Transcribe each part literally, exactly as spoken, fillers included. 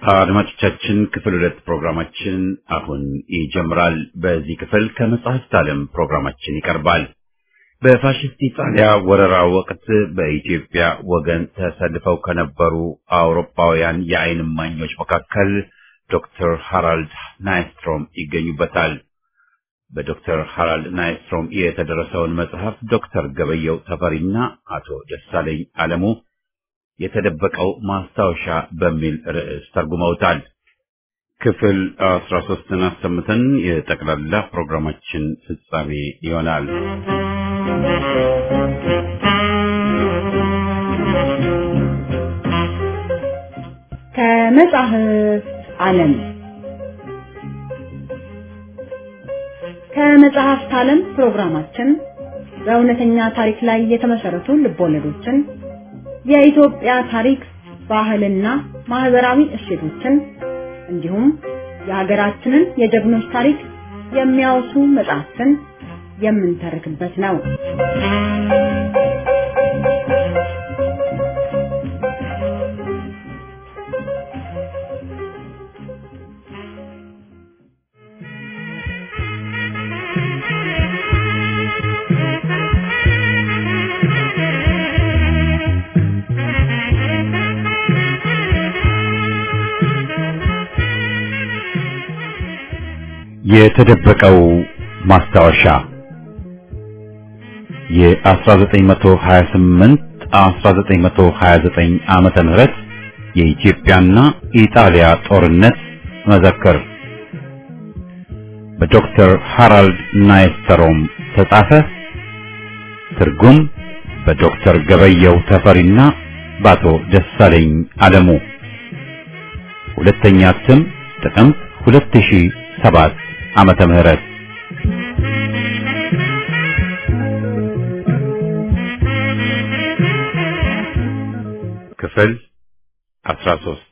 አድማጮቻችን ክፍል ሁለት ፕሮግራማችን አሁን ይጀምራል። በዚህ ክፍል ከመጽሐፍት ዓለም ፕሮግራማችን ይቀርባል። በፋሽስት ኢጣሊያ ወረራ ወቅት በኢትዮጵያ ወገን ተሰልፈው ከነበሩ አውሮፓውያን የዓይን እማኞች መካከል ዶክተር ሃራልድ ናይስትሮም ይገኙበታል። በዶክተር ሃራልድ ናይስትሮም የተደረሰውን መጽሐፍ ዶክተር ገበየው ተፈሪና አቶ ደሳለኝ አለሙ የተደበቀው ማስታወሻ በሚል ርዕስ ተርጉመውታል። ክፍል አስራ ሶስትን አሰምተን የጠቅላላ ፕሮግራማችን ፍጻሜ ይሆናል። ከመጽሐፍት ዓለም ከመጽሐፍት ዓለም ፕሮግራማችን በእውነተኛ ታሪክ ላይ የተመሰረቱ ልቦለዶችን፣ የኢትዮጵያ ታሪክ፣ ባህልና ማህበራዊ እሴቶችን እንዲሁም የሀገራችንን የጀግኖች ታሪክ የሚያወሱ መጽሐፍትን የምንተርክበት ነው። የተደበቀው ማስታወሻ የ1928 1929 ዓመተ ምህረት የኢትዮጵያና ኢጣሊያ ጦርነት መዘክር በዶክተር ሃራልድ ናይስትሮም ተጻፈ። ትርጉም በዶክተር ገበየው ተፈሪና በአቶ ደሳለኝ አለሙ። ሁለተኛ እትም ጥቅምት ሁለት ሺህ ሰባት ዓመተ ምህረት። ክፍል አስራ ሶስት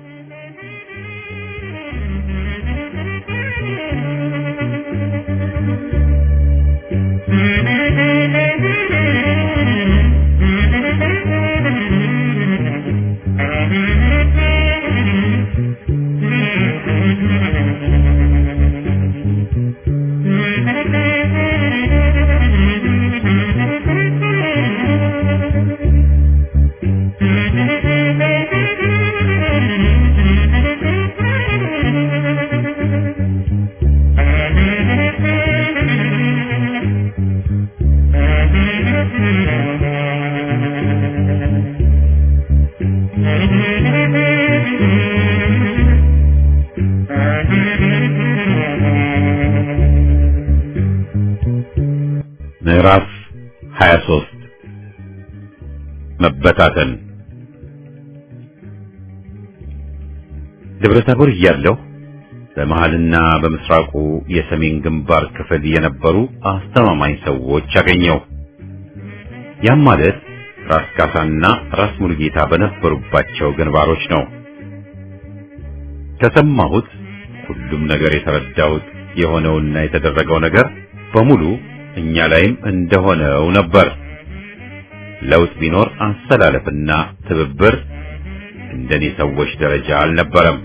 ምዕራፍ ሃያ ሶስት መበታተን። ደብረ ታቦር እያለሁ በመሃልና በምስራቁ የሰሜን ግንባር ክፍል የነበሩ አስተማማኝ ሰዎች አገኘው። ያም ማለት ራስ ካሳና ራስ ሙሉጌታ በነበሩባቸው ግንባሮች ነው። ከሰማሁት ሁሉም ነገር የተረዳሁት የሆነውና የተደረገው ነገር በሙሉ እኛ ላይም እንደሆነው ነበር። ለውጥ ቢኖር አሰላለፍና ትብብር እንደኔ ሰዎች ደረጃ አልነበረም።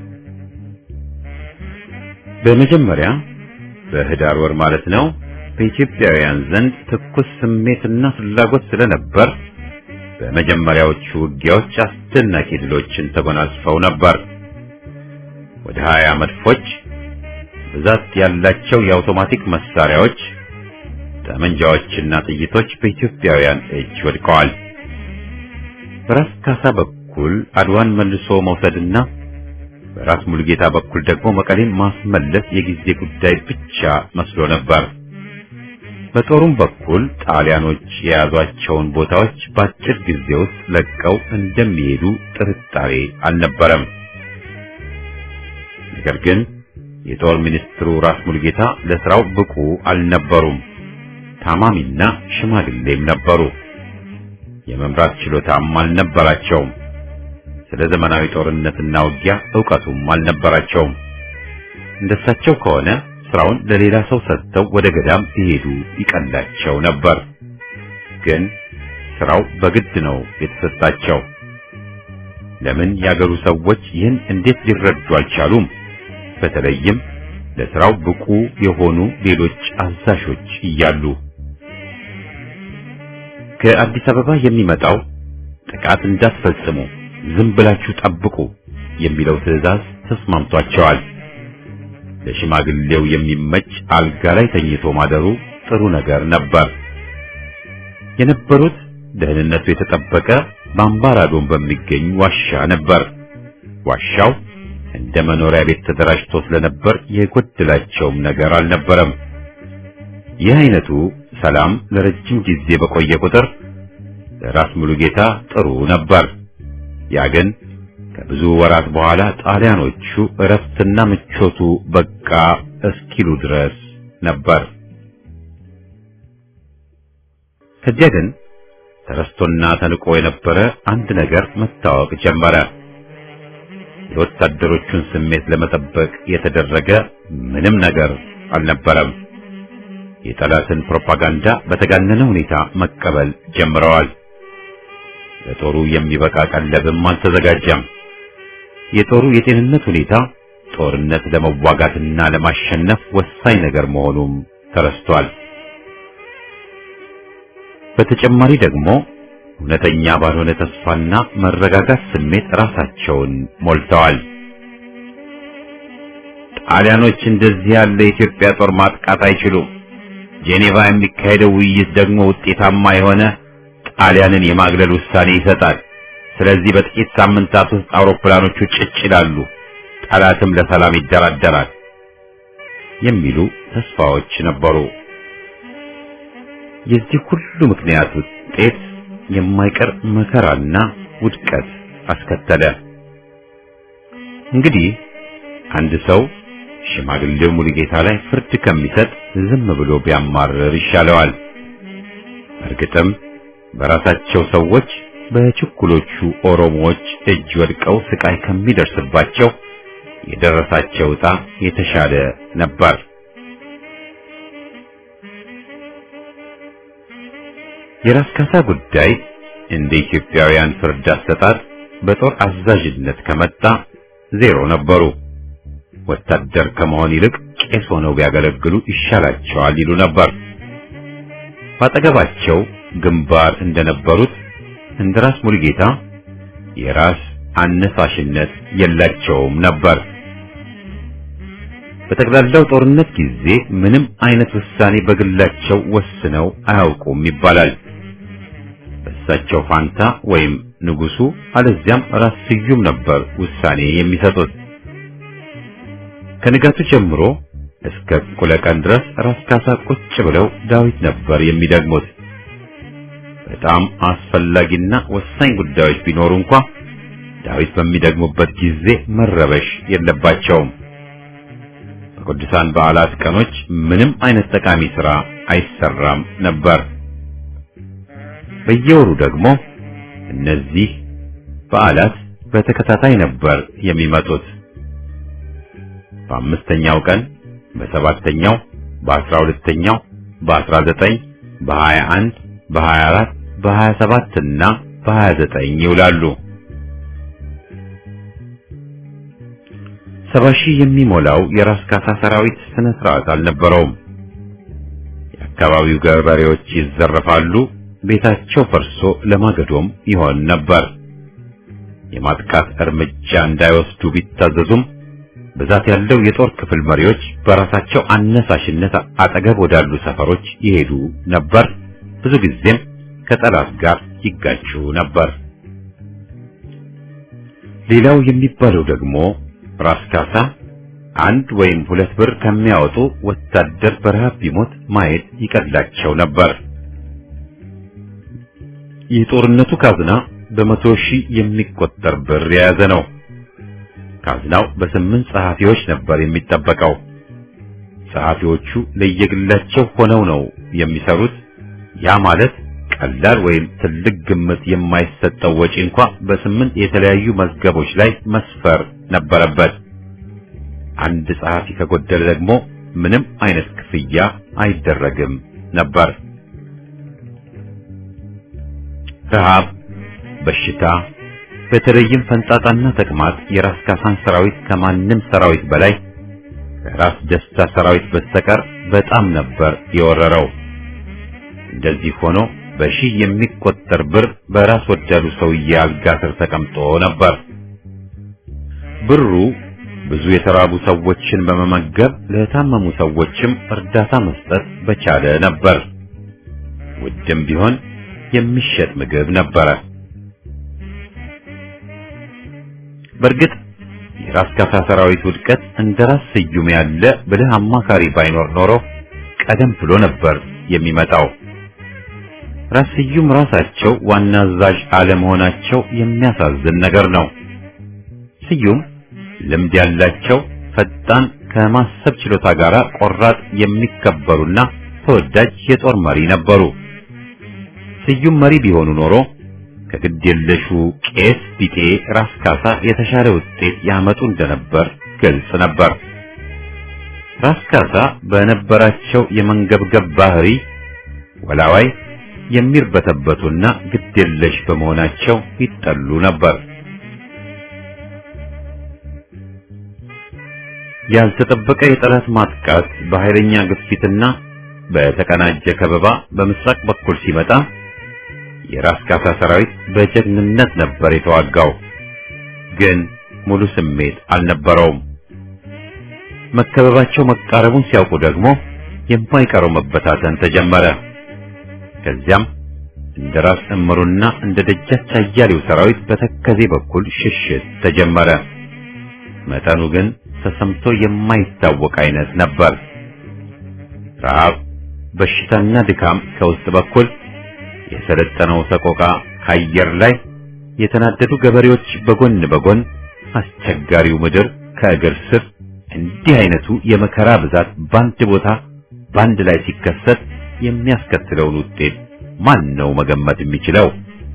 በመጀመሪያ በህዳር ወር ማለት ነው በኢትዮጵያውያን ዘንድ ትኩስ ስሜትና ፍላጎት ስለነበር በመጀመሪያዎቹ ውጊያዎች አስደናቂ ድሎችን ተጎናጽፈው ነበር። ወደ ሀያ መድፎች፣ ብዛት ያላቸው የአውቶማቲክ መሳሪያዎች፣ ጠመንጃዎችና ጥይቶች በኢትዮጵያውያን እጅ ወድቀዋል። በራስ ካሳ በኩል አድዋን መልሶ መውሰድና በራስ ሙሉጌታ በኩል ደግሞ መቀሌን ማስመለስ የጊዜ ጉዳይ ብቻ መስሎ ነበር። በጦሩም በኩል ጣሊያኖች የያዟቸውን ቦታዎች በአጭር ጊዜ ውስጥ ለቀው እንደሚሄዱ ጥርጣሬ አልነበረም። ነገር ግን የጦር ሚኒስትሩ ራስ ሙሉጌታ ለስራው ብቁ አልነበሩም። ታማሚና ሽማግሌም ነበሩ። የመምራት ችሎታም አልነበራቸውም። ስለ ዘመናዊ ጦርነትና ውጊያ ዕውቀቱም አልነበራቸውም። እንደሳቸው ከሆነ ስራውን ለሌላ ሰው ሰጥተው ወደ ገዳም ሲሄዱ ይቀላቸው ነበር። ግን ስራው በግድ ነው የተሰጣቸው። ለምን ያገሩ ሰዎች ይህን እንዴት ሊረዱ አልቻሉም? በተለይም ለሥራው ብቁ የሆኑ ሌሎች አዛዦች እያሉ። ከአዲስ አበባ የሚመጣው ጥቃት እንዳትፈጽሙ፣ ዝም ብላችሁ ጠብቁ የሚለው ትዕዛዝ ተስማምቷቸዋል። ለሽማግሌው የሚመች አልጋ ላይ ተኝቶ ማደሩ ጥሩ ነገር ነበር። የነበሩት ደህንነቱ የተጠበቀ በአምባራዶን በሚገኝ ዋሻ ነበር። ዋሻው እንደ መኖሪያ ቤት ተደራጅቶ ስለነበር የጎደላቸውም ነገር አልነበረም። ይህ አይነቱ ሰላም ለረጅም ጊዜ በቆየ ቁጥር ለራስ ሙሉጌታ ጥሩ ነበር። ያ ግን ከብዙ ወራት በኋላ ጣሊያኖቹ እረፍትና ምቾቱ በቃ እስኪሉ ድረስ ነበር። ከዚያ ግን ተረስቶና ተንቆ የነበረ አንድ ነገር መታወቅ ጀመረ። የወታደሮቹን ስሜት ለመጠበቅ የተደረገ ምንም ነገር አልነበረም። የጠላትን ፕሮፓጋንዳ በተጋነነ ሁኔታ መቀበል ጀምረዋል። ለጦሩ የሚበቃ ቀለብም አልተዘጋጀም። የጦሩ የጤንነት ሁኔታ ጦርነት ለመዋጋትና ለማሸነፍ ወሳኝ ነገር መሆኑም ተረስቷል። በተጨማሪ ደግሞ እውነተኛ ባልሆነ ተስፋና መረጋጋት ስሜት ራሳቸውን ሞልተዋል። ጣሊያኖች እንደዚህ ያለ የኢትዮጵያ ጦር ማጥቃት አይችሉም። ጄኔቫ የሚካሄደው ውይይት ደግሞ ውጤታማ የሆነ ጣሊያንን የማግለል ውሳኔ ይሰጣል። ስለዚህ በጥቂት ሳምንታት ውስጥ አውሮፕላኖቹ ጭጭ ይላሉ፣ ጠላትም ለሰላም ይደራደራል የሚሉ ተስፋዎች ነበሩ። የዚህ ሁሉ ምክንያት ውጤት የማይቀር መከራና ውድቀት አስከተለ። እንግዲህ አንድ ሰው ሽማግሌው ሙሉጌታ ላይ ፍርድ ከሚሰጥ ዝም ብሎ ቢያማርር ይሻለዋል። እርግጥም በራሳቸው ሰዎች በችኩሎቹ ኦሮሞዎች እጅ ወድቀው ስቃይ ከሚደርስባቸው የደረሳቸው ዕጣ የተሻለ ነበር። የራስ ካሳ ጉዳይ እንደ ኢትዮጵያውያን ፍርድ አሰጣጥ በጦር አዛዥነት ከመጣ ዜሮ ነበሩ። ወታደር ከመሆን ይልቅ ቄስ ሆነው ቢያገለግሉ ይሻላቸዋል ይሉ ነበር። ባጠገባቸው ግንባር እንደነበሩት እንደ ራስ ሙሉጌታ የራስ አነሳሽነት የላቸውም ነበር። በጠቅላላው ጦርነት ጊዜ ምንም አይነት ውሳኔ በግላቸው ወስነው አያውቁም ይባላል። በእሳቸው ፋንታ ወይም ንጉሱ አለዚያም ራስ ስዩም ነበር ውሳኔ የሚሰጡት። ከንጋቱ ጀምሮ እስከ እኩለ ቀን ድረስ ራስ ካሳ ቁጭ ብለው ዳዊት ነበር የሚደግሙት። በጣም አስፈላጊና ወሳኝ ጉዳዮች ቢኖሩ እንኳ ዳዊት በሚደግሙበት ጊዜ መረበሽ የለባቸውም። በቅዱሳን በዓላት ቀኖች ምንም አይነት ጠቃሚ ሥራ አይሰራም ነበር። በየወሩ ደግሞ እነዚህ በዓላት በተከታታይ ነበር የሚመጡት። በአምስተኛው ቀን፣ በሰባተኛው፣ በአስራ ሁለተኛው፣ በአስራ ዘጠኝ፣ በሀያ አንድ፣ በሀያ አራት፣ በሀያ ሰባት እና በሀያ ዘጠኝ ይውላሉ። ሰባ ሺህ የሚሞላው የራስ ካሳ ሰራዊት ስነ ስርዓት አልነበረውም። የአካባቢው ገበሬዎች ይዘረፋሉ፣ ቤታቸው ፈርሶ ለማገዶም ይሆን ነበር። የማጥቃት እርምጃ እንዳይወስዱ ቢታዘዙም ብዛት ያለው የጦር ክፍል መሪዎች በራሳቸው አነሳሽነት አጠገብ ወዳሉ ሰፈሮች ይሄዱ ነበር። ብዙ ጊዜም ከጠላት ጋር ይጋጩ ነበር። ሌላው የሚባለው ደግሞ ራስ ካሳ አንድ ወይም ሁለት ብር ከሚያወጡ ወታደር በረሃብ ቢሞት ማየት ይቀላቸው ነበር። የጦርነቱ ካዝና በመቶ ሺህ የሚቆጠር ብር የያዘ ነው። ካዝናው በስምንት ጸሐፊዎች ነበር የሚጠበቀው። ጸሐፊዎቹ ለየግላቸው ሆነው ነው የሚሰሩት። ያ ማለት ቀላል ወይም ትልቅ ግምት የማይሰጠው ወጪ እንኳ በስምንት የተለያዩ መዝገቦች ላይ መስፈር ነበረበት። አንድ ጸሐፊ ከጎደለ ደግሞ ምንም አይነት ክፍያ አይደረግም ነበር። ረሃብ፣ በሽታ፣ በተለይም ፈንጣጣና ተቅማጥ የራስ ካሳን ሰራዊት ከማንም ሰራዊት በላይ ከራስ ደስታ ሰራዊት በስተቀር በጣም ነበር የወረረው። እንደዚህ ሆኖ በሺህ የሚቆጠር ብር በራስ ወዳዱ ሰውዬ አልጋ ስር ተቀምጦ ነበር። ብሩ ብዙ የተራቡ ሰዎችን በመመገብ ለታመሙ ሰዎችም እርዳታ መስጠት በቻለ ነበር። ውድም ቢሆን የሚሸጥ ምግብ ነበረ። በእርግጥ የራስ ካሳ ሰራዊት ውድቀት እንደ ራስ ስዩም ያለ ብልህ አማካሪ ባይኖር ኖሮ ቀደም ብሎ ነበር የሚመጣው። ራስ ስዩም ራሳቸው ዋና አዛዥ አለመሆናቸው የሚያሳዝን ነገር ነው። ስዩም ልምድ ያላቸው ፈጣን ከማሰብ ችሎታ ጋር ቆራጥ የሚከበሩና ተወዳጅ የጦር መሪ ነበሩ። ስዩም መሪ ቢሆኑ ኖሮ ከግድ የለሹ ቄስ ቢጤ ራስ ካሳ የተሻለ ውጤት ያመጡ እንደነበር ግልጽ ነበር። ራስ ካሳ በነበራቸው የመንገብገብ ባህሪ ወላዋይ የሚርበተበቱና ግድ የለሽ በመሆናቸው ይጠሉ ነበር። ያልተጠበቀ የጠላት ማጥቃት በኃይለኛ ግፊትና በተቀናጀ ከበባ በምስራቅ በኩል ሲመጣ የራስ ካሳ ሰራዊት በጀግንነት ነበር የተዋጋው። ግን ሙሉ ስሜት አልነበረውም። መከበባቸው መቃረቡን ሲያውቁ ደግሞ የማይቀረው መበታተን ተጀመረ። ከዚያም እንደ ራስ እምሩና እንደ ደጃች አያሌው ሰራዊት በተከዜ በኩል ሽሽት ተጀመረ። መጠኑ ግን ተሰምቶ የማይታወቅ አይነት ነበር። ረሃብ፣ በሽታና ድካም ከውስጥ በኩል፣ የሰለጠነው ሰቆቃ ከአየር ላይ፣ የተናደዱ ገበሬዎች በጎን በጎን፣ አስቸጋሪው ምድር ከእግር ስር፣ እንዲህ አይነቱ የመከራ ብዛት ባንድ ቦታ ባንድ ላይ ሲከሰት የሚያስከትለውን ውጤት ማን ነው መገመት የሚችለው?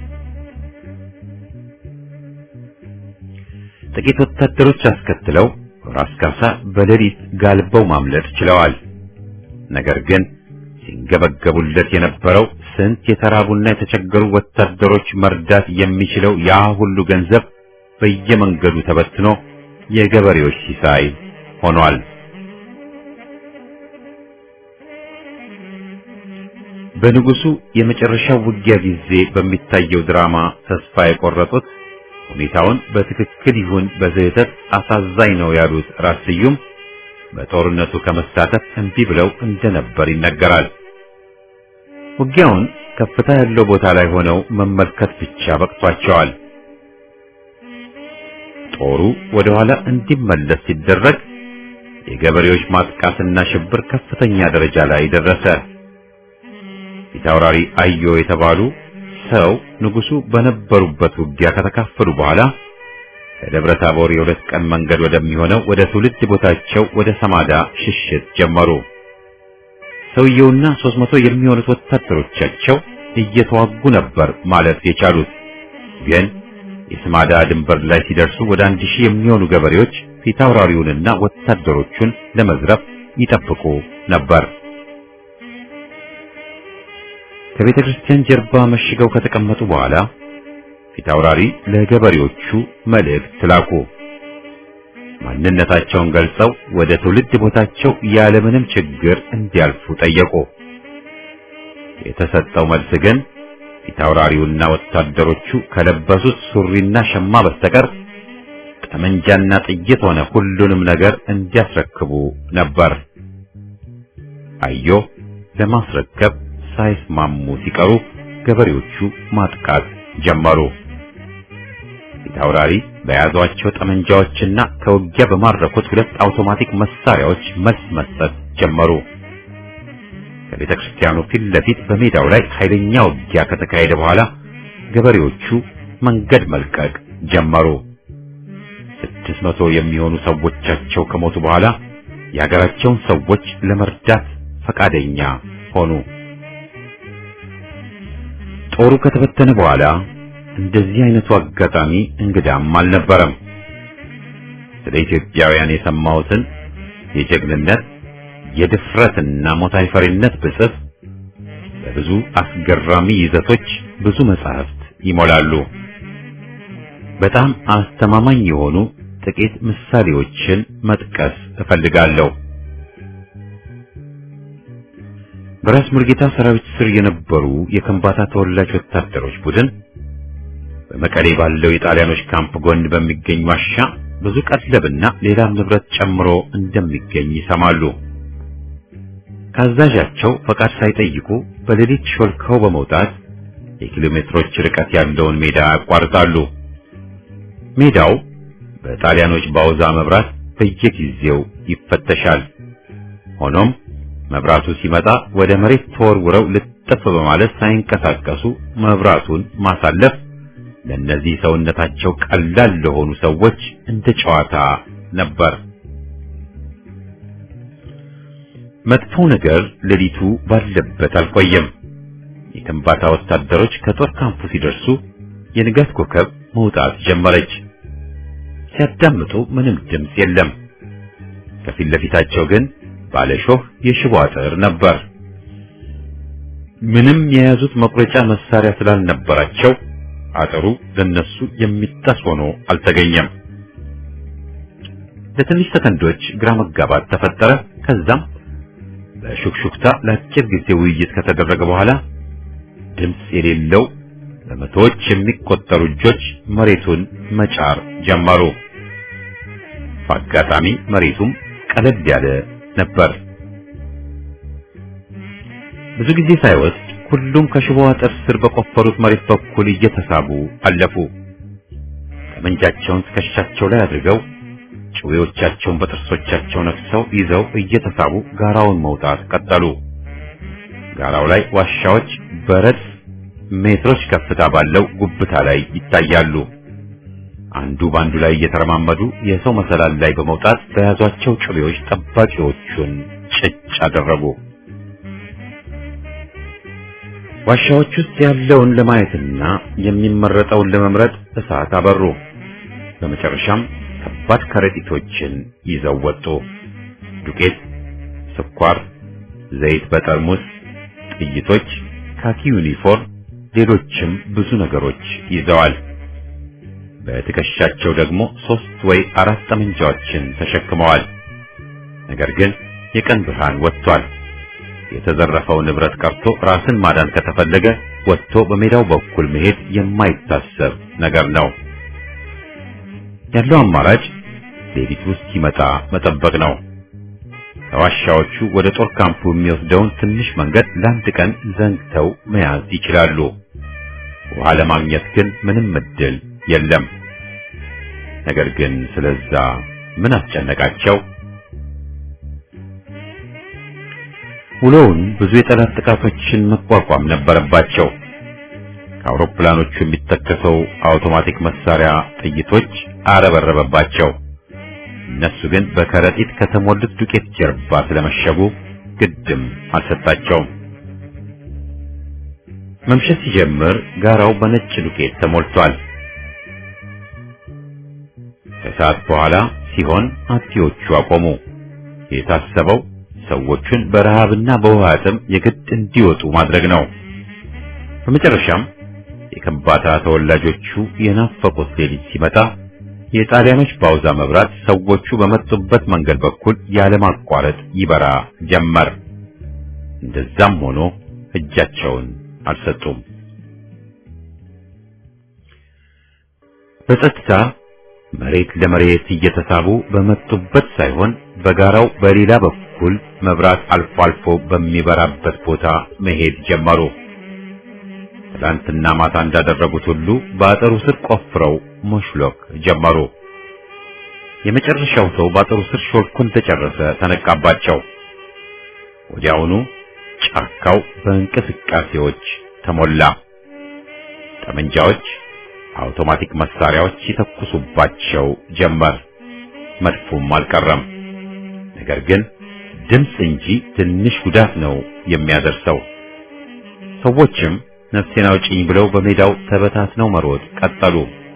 ጥቂት ወታደሮች አስከትለው ራስ ካሳ በሌሊት ጋልበው ማምለጥ ችለዋል። ነገር ግን ሲንገበገቡለት የነበረው ስንት የተራቡና የተቸገሩ ወታደሮች መርዳት የሚችለው ያ ሁሉ ገንዘብ በየመንገዱ ተበትኖ የገበሬዎች ሲሳይ ሆኗል። በንጉሱ የመጨረሻው ውጊያ ጊዜ በሚታየው ድራማ ተስፋ የቆረጡት ሁኔታውን በትክክል ይሁን በስህተት አሳዛኝ ነው ያሉት ራስ ስዩም በጦርነቱ ከመሳተፍ እምቢ ብለው እንደነበር ይነገራል። ውጊያውን ከፍታ ያለው ቦታ ላይ ሆነው መመልከት ብቻ በቅቷቸዋል። ጦሩ ወደ ኋላ እንዲመለስ ሲደረግ የገበሬዎች ማጥቃትና ሽብር ከፍተኛ ደረጃ ላይ ደረሰ። ፊታውራሪ አዮ የተባሉ ሰው ንጉሱ በነበሩበት ውጊያ ከተካፈሉ በኋላ ከደብረ ታቦር የሁለት ቀን መንገድ ወደሚሆነው ወደ ትውልድ ቦታቸው ወደ ሰማዳ ሽሽት ጀመሩ። ሰውየውና ሦስት መቶ የሚሆኑት ወታደሮቻቸው እየተዋጉ ነበር ማለት የቻሉት። ግን የሰማዳ ድንበር ላይ ሲደርሱ ወደ አንድ ሺህ የሚሆኑ ገበሬዎች ፊታውራሪውንና ወታደሮቹን ለመዝረፍ ይጠብቁ ነበር። ከቤተ ክርስቲያን ጀርባ መሽገው ከተቀመጡ በኋላ ፊታውራሪ ለገበሬዎቹ መልእክት ላኩ። ማንነታቸውን ገልጸው ወደ ትውልድ ቦታቸው ያለምንም ችግር እንዲያልፉ ጠየቁ። የተሰጠው መልስ ግን ፊታውራሪውና ወታደሮቹ ከለበሱት ሱሪና ሸማ በስተቀር ጠመንጃና ጥይት ሆነ ሁሉንም ነገር እንዲያስረክቡ ነበር። አዮ ለማስረከብ ሳይስማሙ ሲቀሩ ገበሬዎቹ ማጥቃት ጀመሩ። ፊታውራሪ በያዟቸው ጠመንጃዎችና ከውጊያ በማረኩት ሁለት አውቶማቲክ መሳሪያዎች መልስ መስጠት ጀመሩ። ከቤተ ክርስቲያኑ ፊት ለፊት በሜዳው ላይ ኃይለኛ ውጊያ ከተካሄደ በኋላ ገበሬዎቹ መንገድ መልቀቅ ጀመሩ። ስድስት መቶ የሚሆኑ ሰዎቻቸው ከሞቱ በኋላ የሀገራቸውን ሰዎች ለመርዳት ፈቃደኛ ሆኑ። ጦሩ ከተበተነ በኋላ እንደዚህ አይነቱ አጋጣሚ እንግዳም አልነበረም። ስለ ኢትዮጵያውያን የሰማሁትን የጀግንነት የድፍረትና ሞት አይፈሪነት ብጽፍ በብዙ አስገራሚ ይዘቶች ብዙ መጻሕፍት ይሞላሉ። በጣም አስተማማኝ የሆኑ ጥቂት ምሳሌዎችን መጥቀስ እፈልጋለሁ። በራስ ሙሉጌታ ሰራዊት ስር የነበሩ የከምባታ ተወላጅ ወታደሮች ቡድን በመቀሌ ባለው የጣሊያኖች ካምፕ ጎን በሚገኝ ዋሻ ብዙ ቀለብና ሌላም ንብረት ጨምሮ እንደሚገኝ ይሰማሉ። ካዛዣቸው ፈቃድ ሳይጠይቁ በሌሊት ሾልከው በመውጣት የኪሎ ሜትሮች ርቀት ያለውን ሜዳ ያቋርጣሉ። ሜዳው በጣሊያኖች ባውዛ መብራት በየጊዜው ይፈተሻል። ሆኖም መብራቱ ሲመጣ ወደ መሬት ተወርውረው ልጥፍ በማለት ሳይንቀሳቀሱ መብራቱን ማሳለፍ ለነዚህ ሰውነታቸው ቀላል ለሆኑ ሰዎች እንደ ጨዋታ ነበር። መጥፎ ነገር ሌሊቱ ባለበት አልቆየም። የከምባታ ወታደሮች ከጦር ካምፑ ሲደርሱ የንጋት ኮከብ መውጣት ጀመረች። ሲያዳምጡ ምንም ድምፅ የለም። ከፊት ለፊታቸው ግን ባለሾህ የሽቦ አጥር ነበር። ምንም የያዙት መቁረጫ መሳሪያ ስላልነበራቸው አጥሩ ለነሱ የሚጣስ ሆኖ አልተገኘም። ለትንሽ ሰከንዶች ግራ መጋባት ተፈጠረ። ከዛም በሹክሹክታ ለአጭር ጊዜ ውይይት ከተደረገ በኋላ ድምፅ የሌለው በመቶዎች የሚቆጠሩ እጆች መሬቱን መጫር ጀመሩ። በአጋጣሚ መሬቱም ቀለል ያለ ነበር። ብዙ ጊዜ ሳይወስድ ሁሉም ከሽቦ አጥር ስር በቆፈሩት መሬት በኩል እየተሳቡ አለፉ። ጠመንጃቸውን ትከሻቸው ላይ አድርገው ጭዌዎቻቸውን በጥርሶቻቸው ነክሰው ይዘው እየተሳቡ ጋራውን መውጣት ቀጠሉ። ጋራው ላይ ዋሻዎች በረድፍ ሜትሮች ከፍታ ባለው ጉብታ ላይ ይታያሉ። አንዱ ባንዱ ላይ እየተረማመዱ የሰው መሰላል ላይ በመውጣት በያዟቸው ጭቤዎች ጠባቂዎቹን ጭጭ አደረጉ። ዋሻዎች ውስጥ ያለውን ለማየትና የሚመረጠውን ለመምረጥ እሳት አበሩ። በመጨረሻም ከባድ ከረጢቶችን ይዘው ወጡ። ዱቄት፣ ስኳር፣ ዘይት በጠርሙስ፣ ጥይቶች፣ ካኪ ዩኒፎርም፣ ሌሎችም ብዙ ነገሮች ይዘዋል። በትከሻቸው ደግሞ ሶስት ወይ አራት ጠመንጃዎችን ተሸክመዋል። ነገር ግን የቀን ብርሃን ወጥቷል። የተዘረፈው ንብረት ቀርቶ ራስን ማዳን ከተፈለገ ወጥቶ በሜዳው በኩል መሄድ የማይታሰብ ነገር ነው። ያለው አማራጭ ሌሊት ውስጥ ሲመጣ መጠበቅ ነው። ከዋሻዎቹ ወደ ጦር ካምፑ የሚወስደውን ትንሽ መንገድ ለአንድ ቀን ዘንግተው መያዝ ይችላሉ። ውሃ ለማግኘት ግን ምንም እድል የለም። ነገር ግን ስለዛ ምን አስጨነቃቸው? ውሎውን ብዙ የጠላት ጥቃቶችን መቋቋም ነበረባቸው። ከአውሮፕላኖቹ የሚተከሰው አውቶማቲክ መሳሪያ ጥይቶች አረበረበባቸው። እነሱ ግን በከረጢት ከተሞሉት ዱቄት ጀርባ ስለመሸጉ ግድም አልሰጣቸውም። መምሸት ሲጀምር ጋራው በነጭ ዱቄት ተሞልቷል። ከሰዓት በኋላ ሲሆን አጥቂዎቹ አቆሙ። የታሰበው ሰዎቹን በረሃብና በውሃ ጥም የግድ እንዲወጡ ማድረግ ነው። በመጨረሻም የከምባታ ተወላጆቹ የናፈቁት ሌሊት ሲመጣ የጣሊያኖች ባውዛ መብራት ሰዎቹ በመጡበት መንገድ በኩል ያለማቋረጥ ይበራ ጀመር። እንደዛም ሆኖ እጃቸውን አልሰጡም። በጸጥታ መሬት ለመሬት እየተሳቡ በመጡበት ሳይሆን በጋራው በሌላ በኩል መብራት አልፎ አልፎ በሚበራበት ቦታ መሄድ ጀመሩ። ትላንትና ማታ እንዳደረጉት ሁሉ በአጥሩ ስር ቆፍረው መሽሎክ ጀመሩ። የመጨረሻው ሰው በአጥሩ ስር ሾልኮ እንደጨረሰ ተነቃባቸው። ወዲያውኑ ጫካው በእንቅስቃሴዎች ተሞላ። ጠመንጃዎች፣ አውቶማቲክ መሳሪያዎች ይተኩሱባቸው ጀመር። መድፉም አልቀረም። ነገር ግን ድምፅ እንጂ ትንሽ ጉዳት ነው የሚያደርሰው። ሰዎችም ነፍሴን አውጪኝ ብለው በሜዳው ተበታትነው መሮጥ ቀጠሉ።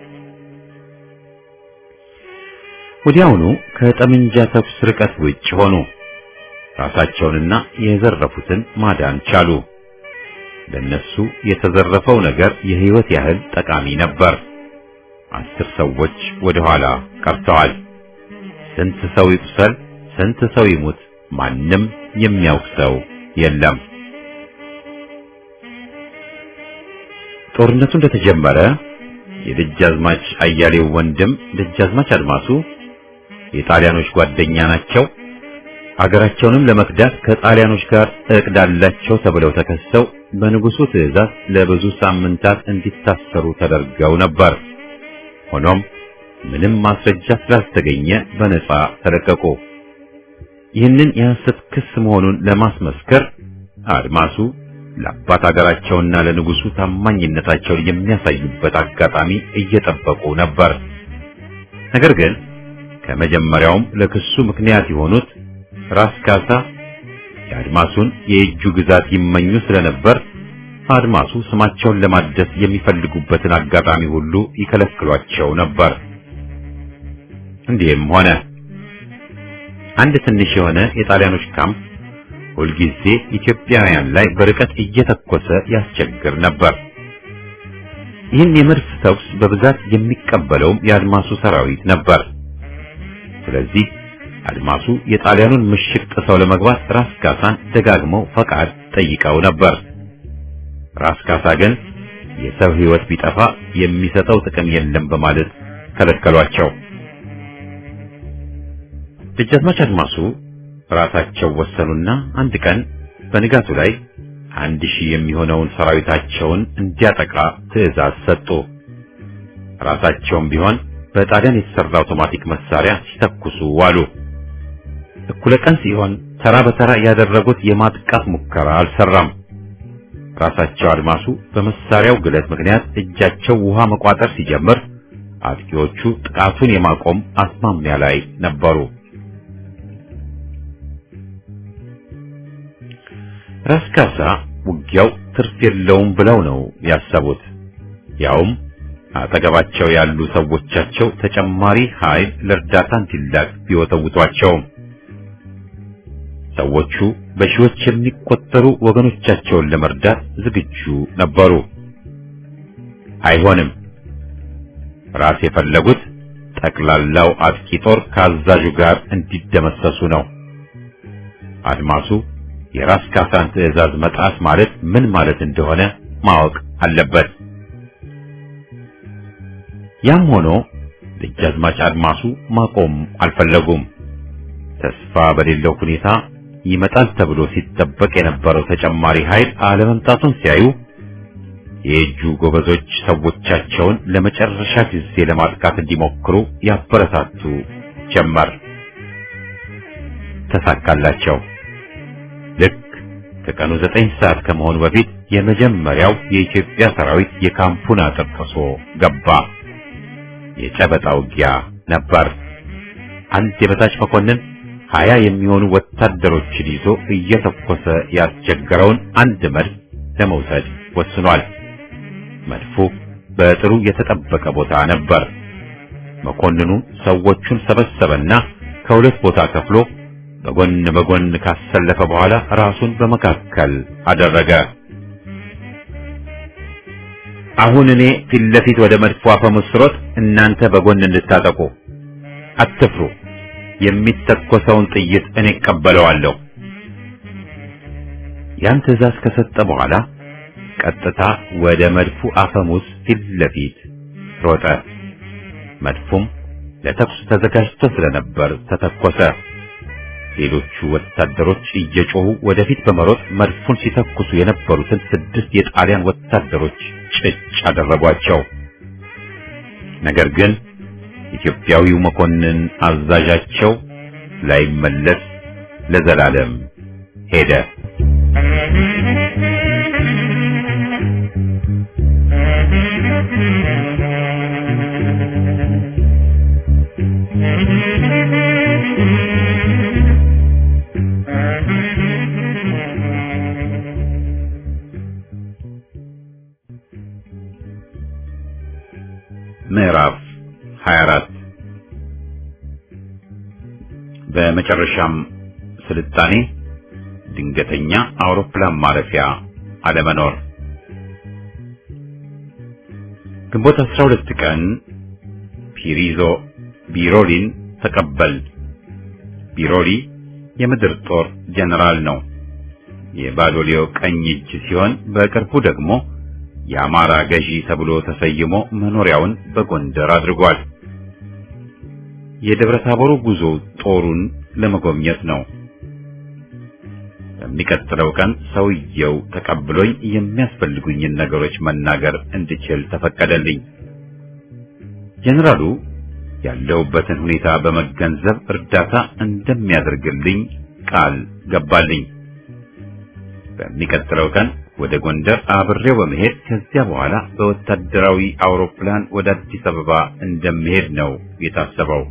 ወዲያውኑ ከጠመንጃ ተኩስ ርቀት ውጭ ሆኑ። ራሳቸውንና የዘረፉትን ማዳን ቻሉ። ለነሱ የተዘረፈው ነገር የህይወት ያህል ጠቃሚ ነበር። አስር ሰዎች ወደ ኋላ ቀርተዋል። ስንት ሰው ይቁሰል፣ ስንት ሰው ይሙት ማንም የሚያውቅ ሰው የለም። ጦርነቱ እንደተጀመረ የደጃዝማች አያሌው ወንድም ደጃዝማች አድማሱ የጣሊያኖች ጓደኛ ናቸው፣ ሀገራቸውንም ለመክዳት ከጣሊያኖች ጋር እቅድ አላቸው ተብለው ተከሰው በንጉሱ ትዕዛዝ ለብዙ ሳምንታት እንዲታሰሩ ተደርገው ነበር። ሆኖም ምንም ማስረጃ ስላልተገኘ በነጻ ተለቀቁ። ይህንን የሐሰት ክስ መሆኑን ለማስመስከር አድማሱ ለአባት ሀገራቸውና ለንጉሱ ታማኝነታቸውን የሚያሳዩበት አጋጣሚ እየጠበቁ ነበር። ነገር ግን ከመጀመሪያውም ለክሱ ምክንያት የሆኑት ራስ ካሳ የአድማሱን የእጁ ግዛት ይመኙ ስለነበር አድማሱ ስማቸውን ለማደስ የሚፈልጉበትን አጋጣሚ ሁሉ ይከለክሏቸው ነበር። እንዲህም ሆነ። አንድ ትንሽ የሆነ የጣሊያኖች ካምፕ ሁልጊዜ ኢትዮጵያውያን ላይ በርቀት እየተኮሰ ያስቸግር ነበር። ይህን የመድፍ ተኩስ በብዛት የሚቀበለውም የአድማሱ ሰራዊት ነበር። ስለዚህ አድማሱ የጣሊያኑን ምሽግ ጥሰው ለመግባት ራስ ካሳን ደጋግመው ፈቃድ ጠይቀው ነበር። ራስ ካሳ ግን የሰው ሕይወት ቢጠፋ የሚሰጠው ጥቅም የለም በማለት ከለከሏቸው። ደጃዝማች አድማሱ ራሳቸው ወሰኑና አንድ ቀን በንጋቱ ላይ አንድ ሺህ የሚሆነውን ሰራዊታቸውን እንዲያጠቃ ትዕዛዝ ሰጡ። ራሳቸውም ቢሆን በጣሊያን የተሰራ አውቶማቲክ መሳሪያ ሲተኩሱ ዋሉ። እኩለ ቀን ሲሆን ተራ በተራ ያደረጉት የማጥቃት ሙከራ አልሰራም። ራሳቸው አድማሱ በመሳሪያው ግለት ምክንያት እጃቸው ውሃ መቋጠር ሲጀምር አጥቂዎቹ ጥቃቱን የማቆም አስማሚያ ላይ ነበሩ። ራስ ካሳ ውጊያው ትርፍ የለውም ብለው ነው ያሰቡት። ያውም አጠገባቸው ያሉ ሰዎቻቸው ተጨማሪ ኃይል ለእርዳታ እንዲላክ ቢወተውቷቸውም ሰዎቹ በሺዎች የሚቆጠሩ ወገኖቻቸውን ለመርዳት ዝግጁ ነበሩ። አይሆንም። ራስ የፈለጉት ጠቅላላው አጥቂ ጦር ከአዛዡ ጋር እንዲደመሰሱ ነው። አድማሱ የራስ ካሳን ትዕዛዝ መጣስ ማለት ምን ማለት እንደሆነ ማወቅ አለበት። ያም ሆኖ ደጃዝማች አድማሱ ማቆም አልፈለጉም። ተስፋ በሌለው ሁኔታ ይመጣል ተብሎ ሲጠበቅ የነበረው ተጨማሪ ኃይል አለመምጣቱን ሲያዩ የእጁ ጎበዞች ሰዎቻቸውን ለመጨረሻ ጊዜ ለማጥቃት እንዲሞክሩ ያበረታቱ ጀመር። ተሳካላቸው። ልክ ከቀኑ ዘጠኝ ሰዓት ከመሆኑ በፊት የመጀመሪያው የኢትዮጵያ ሰራዊት የካምፑን አጥር ጥሶ ገባ። የጨበጣ ውጊያ ነበር። አንድ የበታች መኮንን ሀያ የሚሆኑ ወታደሮችን ይዞ እየተኮሰ ያስቸገረውን አንድ መድፍ ለመውሰድ ወስኗል። መድፉ በጥሩ የተጠበቀ ቦታ ነበር። መኮንኑ ሰዎቹን ሰበሰበና ከሁለት ቦታ ከፍሎ በጎን በጎን ካሰለፈ በኋላ ራሱን በመካከል አደረገ። አሁን እኔ ፊት ለፊት ወደ መድፉ አፈሙዝ ስሮጥ፣ እናንተ በጎን እንድታጠቁ አትፍሩ። የሚተኮሰውን ጥይት እኔ እቀበለዋለሁ። ያን ትዕዛዝ ከሰጠ በኋላ ቀጥታ ወደ መድፉ አፈሙዝ ፊት ለፊት ሮጠ። መድፉም ለተኩስ ተዘጋጅቶ ስለነበር ተተኮሰ። ሌሎቹ ወታደሮች እየጮሁ ወደፊት በመሮጥ መድፉን ሲተኩሱ የነበሩትን ስድስት የጣሊያን ወታደሮች ጭጭ አደረጓቸው። ነገር ግን ኢትዮጵያዊው መኮንን አዛዣቸው ላይመለስ ለዘላለም ሄደ። ምዕራፍ ሀያ አራት በመጨረሻም ስልጣኔ ድንገተኛ አውሮፕላን ማረፊያ አለመኖር። ግንቦት አስራ ሁለት ቀን ፒሪዞ ቢሮሊን ተቀበል። ቢሮሊ የምድር ጦር ጀነራል ነው። የባዶሊዮ ቀኝ እጅ ሲሆን በቅርቡ ደግሞ የአማራ ገዢ ተብሎ ተሰይሞ መኖሪያውን በጎንደር አድርጓል። የደብረ ታቦሩ ጉዞ ጦሩን ለመጎብኘት ነው። በሚቀጥለው ቀን ሰውየው ተቀብሎኝ የሚያስፈልጉኝን ነገሮች መናገር እንድችል ተፈቀደልኝ። ጀነራሉ ያለውበትን ሁኔታ በመገንዘብ እርዳታ እንደሚያደርግልኝ ቃል ገባልኝ። በሚቀጥለው ቀን ወደ ጎንደር አብሬው በመሄድ ከዚያ በኋላ በወታደራዊ አውሮፕላን ወደ አዲስ አበባ እንደሚሄድ ነው የታሰበው።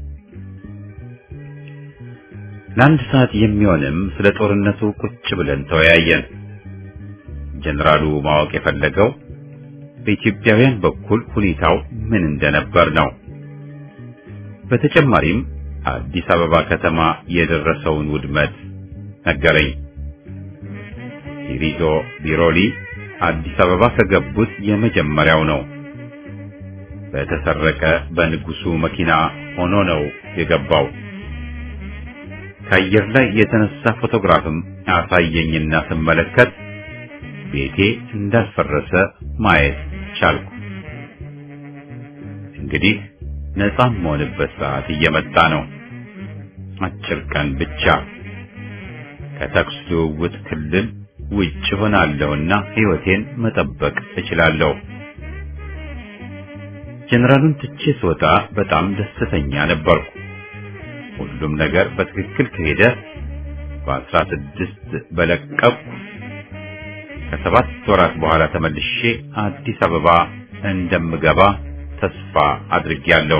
ለአንድ ሰዓት የሚሆንም ስለ ጦርነቱ ቁጭ ብለን ተወያየን። ጀነራሉ ማወቅ የፈለገው በኢትዮጵያውያን በኩል ሁኔታው ምን እንደነበር ነው። በተጨማሪም አዲስ አበባ ከተማ የደረሰውን ውድመት ነገረኝ። ፒሪዞ ቢሮሊ አዲስ አበባ ከገቡት የመጀመሪያው ነው። በተሰረቀ በንጉሱ መኪና ሆኖ ነው የገባው። ከአየር ላይ የተነሳ ፎቶግራፍም አሳየኝና ስመለከት ቤቴ እንዳልፈረሰ ማየት ቻልኩ። እንግዲህ ነፃ የምሆንበት ሰዓት እየመጣ ነው። አጭር ቀን ብቻ ከተኩስ ልውውጥ ክልል ውጭ ሆናለሁና ሕይወቴን መጠበቅ እችላለሁ። ጀነራሉን ትቼ ስወጣ በጣም ደስተኛ ነበርኩ። ሁሉም ነገር በትክክል ከሄደ በአስራ ስድስት በለቀቁ ከሰባት ወራት በኋላ ተመልሼ አዲስ አበባ እንደምገባ ተስፋ አድርጌያለሁ።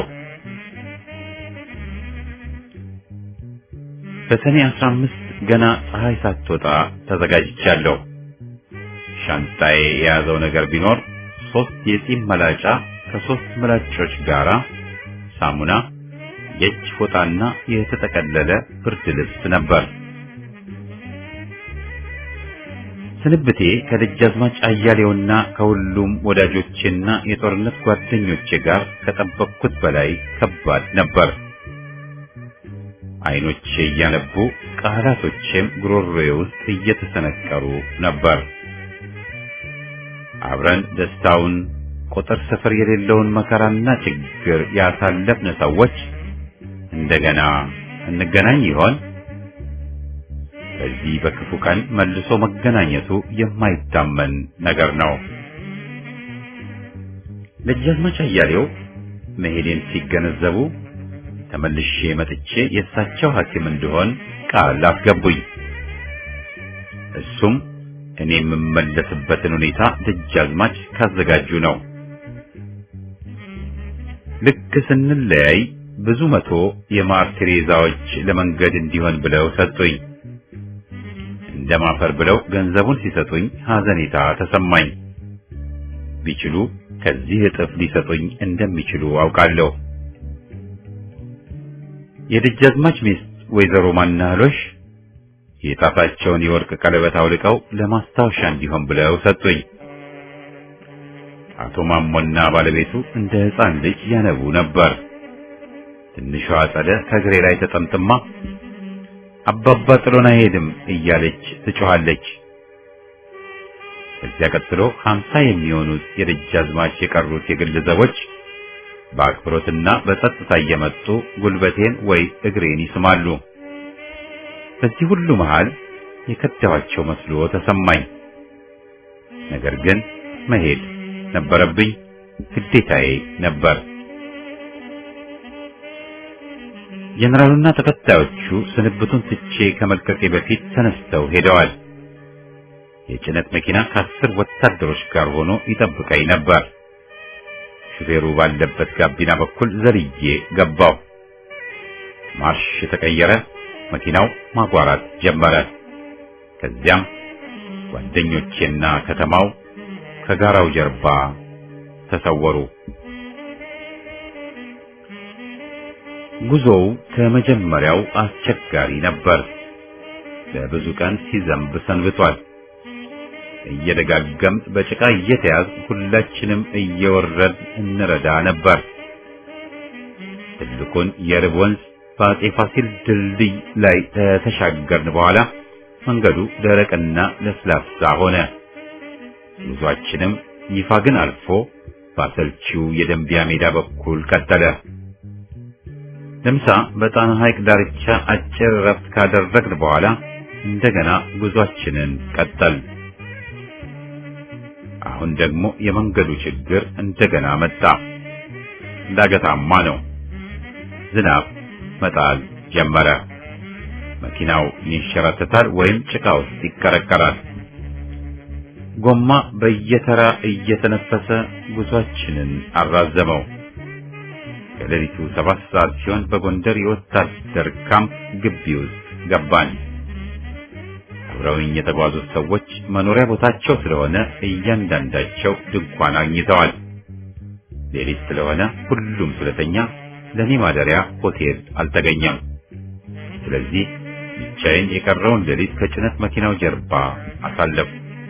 በሰኔ አስራ አምስት ገና ፀሐይ ሳትወጣ ተዘጋጅቻለሁ። ሻንጣዬ የያዘው ነገር ቢኖር ሶስት የጢም መላጫ ከሶስት ምላጮች ጋራ ሳሙና፣ የእጅ ፎጣና የተጠቀለለ ብርድ ልብስ ነበር። ስንብቴ ከደጃዝማች አያሌውና ከሁሉም ወዳጆቼና የጦርነት ጓደኞቼ ጋር ከጠበቅኩት በላይ ከባድ ነበር። አይኖቼ እያነቡ ቃላቶቼም ጉሮሮዬ ውስጥ እየተሰነቀሩ ነበር። አብረን ደስታውን ቁጥር ስፍር የሌለውን መከራና ችግር ያሳለፍን ሰዎች እንደገና እንገናኝ ይሆን? በዚህ በክፉ ቀን መልሶ መገናኘቱ የማይታመን ነገር ነው። ደጃዝማች አያሌው መሄዴን ሲገነዘቡ ተመልሼ መጥቼ የእሳቸው ሐኪም እንደሆን ቃል አስገቡኝ። እሱም እኔ የምመለስበትን ሁኔታ ደጃዝማች ካዘጋጁ ነው። ልክ ስንለያይ ብዙ መቶ የማር ቴሬዛዎች ለመንገድ እንዲሆን ብለው ሰጡኝ። እንደማፈር ብለው ገንዘቡን ሲሰጡኝ ሐዘኔታ ተሰማኝ። ቢችሉ ከዚህ እጥፍ ሊሰጡኝ እንደሚችሉ አውቃለሁ። የደጃዝማች ሚስት ወይዘሮ ማናህሎሽ የጣታቸውን የወርቅ ቀለበት አውልቀው ለማስታወሻ እንዲሆን ብለው ሰጡኝ። አቶ ማሞና ባለቤቱ እንደ ሕፃን ልጅ ያነቡ ነበር። ትንሿ አጸደ ከእግሬ ላይ ተጠምጥማ አባባ ጥሎን አይሄድም እያለች ትጮኻለች። ከዚያ ቀጥሎ ሀምሳ የሚሆኑት የደጃዝማች የቀሩት የግል ዘቦች በአክብሮትና በጸጥታ እየመጡ ጉልበቴን ወይ እግሬን ይስማሉ። በዚህ ሁሉ መሃል የከዳኋቸው መስሎ ተሰማኝ። ነገር ግን መሄድ ነበረብኝ፣ ግዴታዬ ነበር። ጀነራሉና ተከታዮቹ ስንብቱን ትቼ ከመልቀቄ በፊት ተነስተው ሄደዋል። የጭነት መኪና ከአስር ወታደሮች ጋር ሆኖ ይጠብቀኝ ነበር። ሹፌሩ ባለበት ጋቢና በኩል ዘልዬ ገባው። ማርሽ የተቀየረ መኪናው ማጓራት ጀመረ። ከዚያም ጓደኞቼና ከተማው ከጋራው ጀርባ ተሰወሩ። ጉዞው ከመጀመሪያው አስቸጋሪ ነበር። ለብዙ ቀን ሲዘንብ ሰንብቷል። እየደጋገም በጭቃ እየተያዝ ሁላችንም እየወረድ እንረዳ ነበር። ትልቁን የርብ ወንዝ በአፄ ፋሲል ድልድይ ላይ ተሻገርን በኋላ መንገዱ ደረቅና ለስላሳ ሆነ። ጉዟችንም ይፋ ግን አልፎ በአሰልቺው የደንቢያ ሜዳ በኩል ቀጠለ። ለምሳ በጣና ሐይቅ ዳርቻ አጭር ረፍት ካደረግን በኋላ እንደገና ጉዟችንን ቀጠል። አሁን ደግሞ የመንገዱ ችግር እንደገና መጣ። ዳገታማ ነው። ዝናብ መጣል ጀመረ። መኪናው ይንሸራተታል ወይም ጭቃ ውስጥ ይከረከራል። ጎማ በየተራ እየተነፈሰ ጉዟችንን አራዘመው። ከሌሊቱ ሰባት ሰዓት ሲሆን በጎንደር የወታደር ካምፕ ግቢ ውስጥ ገባን። አብረውኝ የተጓዙት ሰዎች መኖሪያ ቦታቸው ስለሆነ እያንዳንዳቸው ድንኳን አግኝተዋል። ሌሊት ስለሆነ ሁሉም ስለተኛ ለኔ ማደሪያ ሆቴል አልተገኘም። ስለዚህ ብቻዬን የቀረውን ሌሊት ከጭነት መኪናው ጀርባ አሳለፍኩ።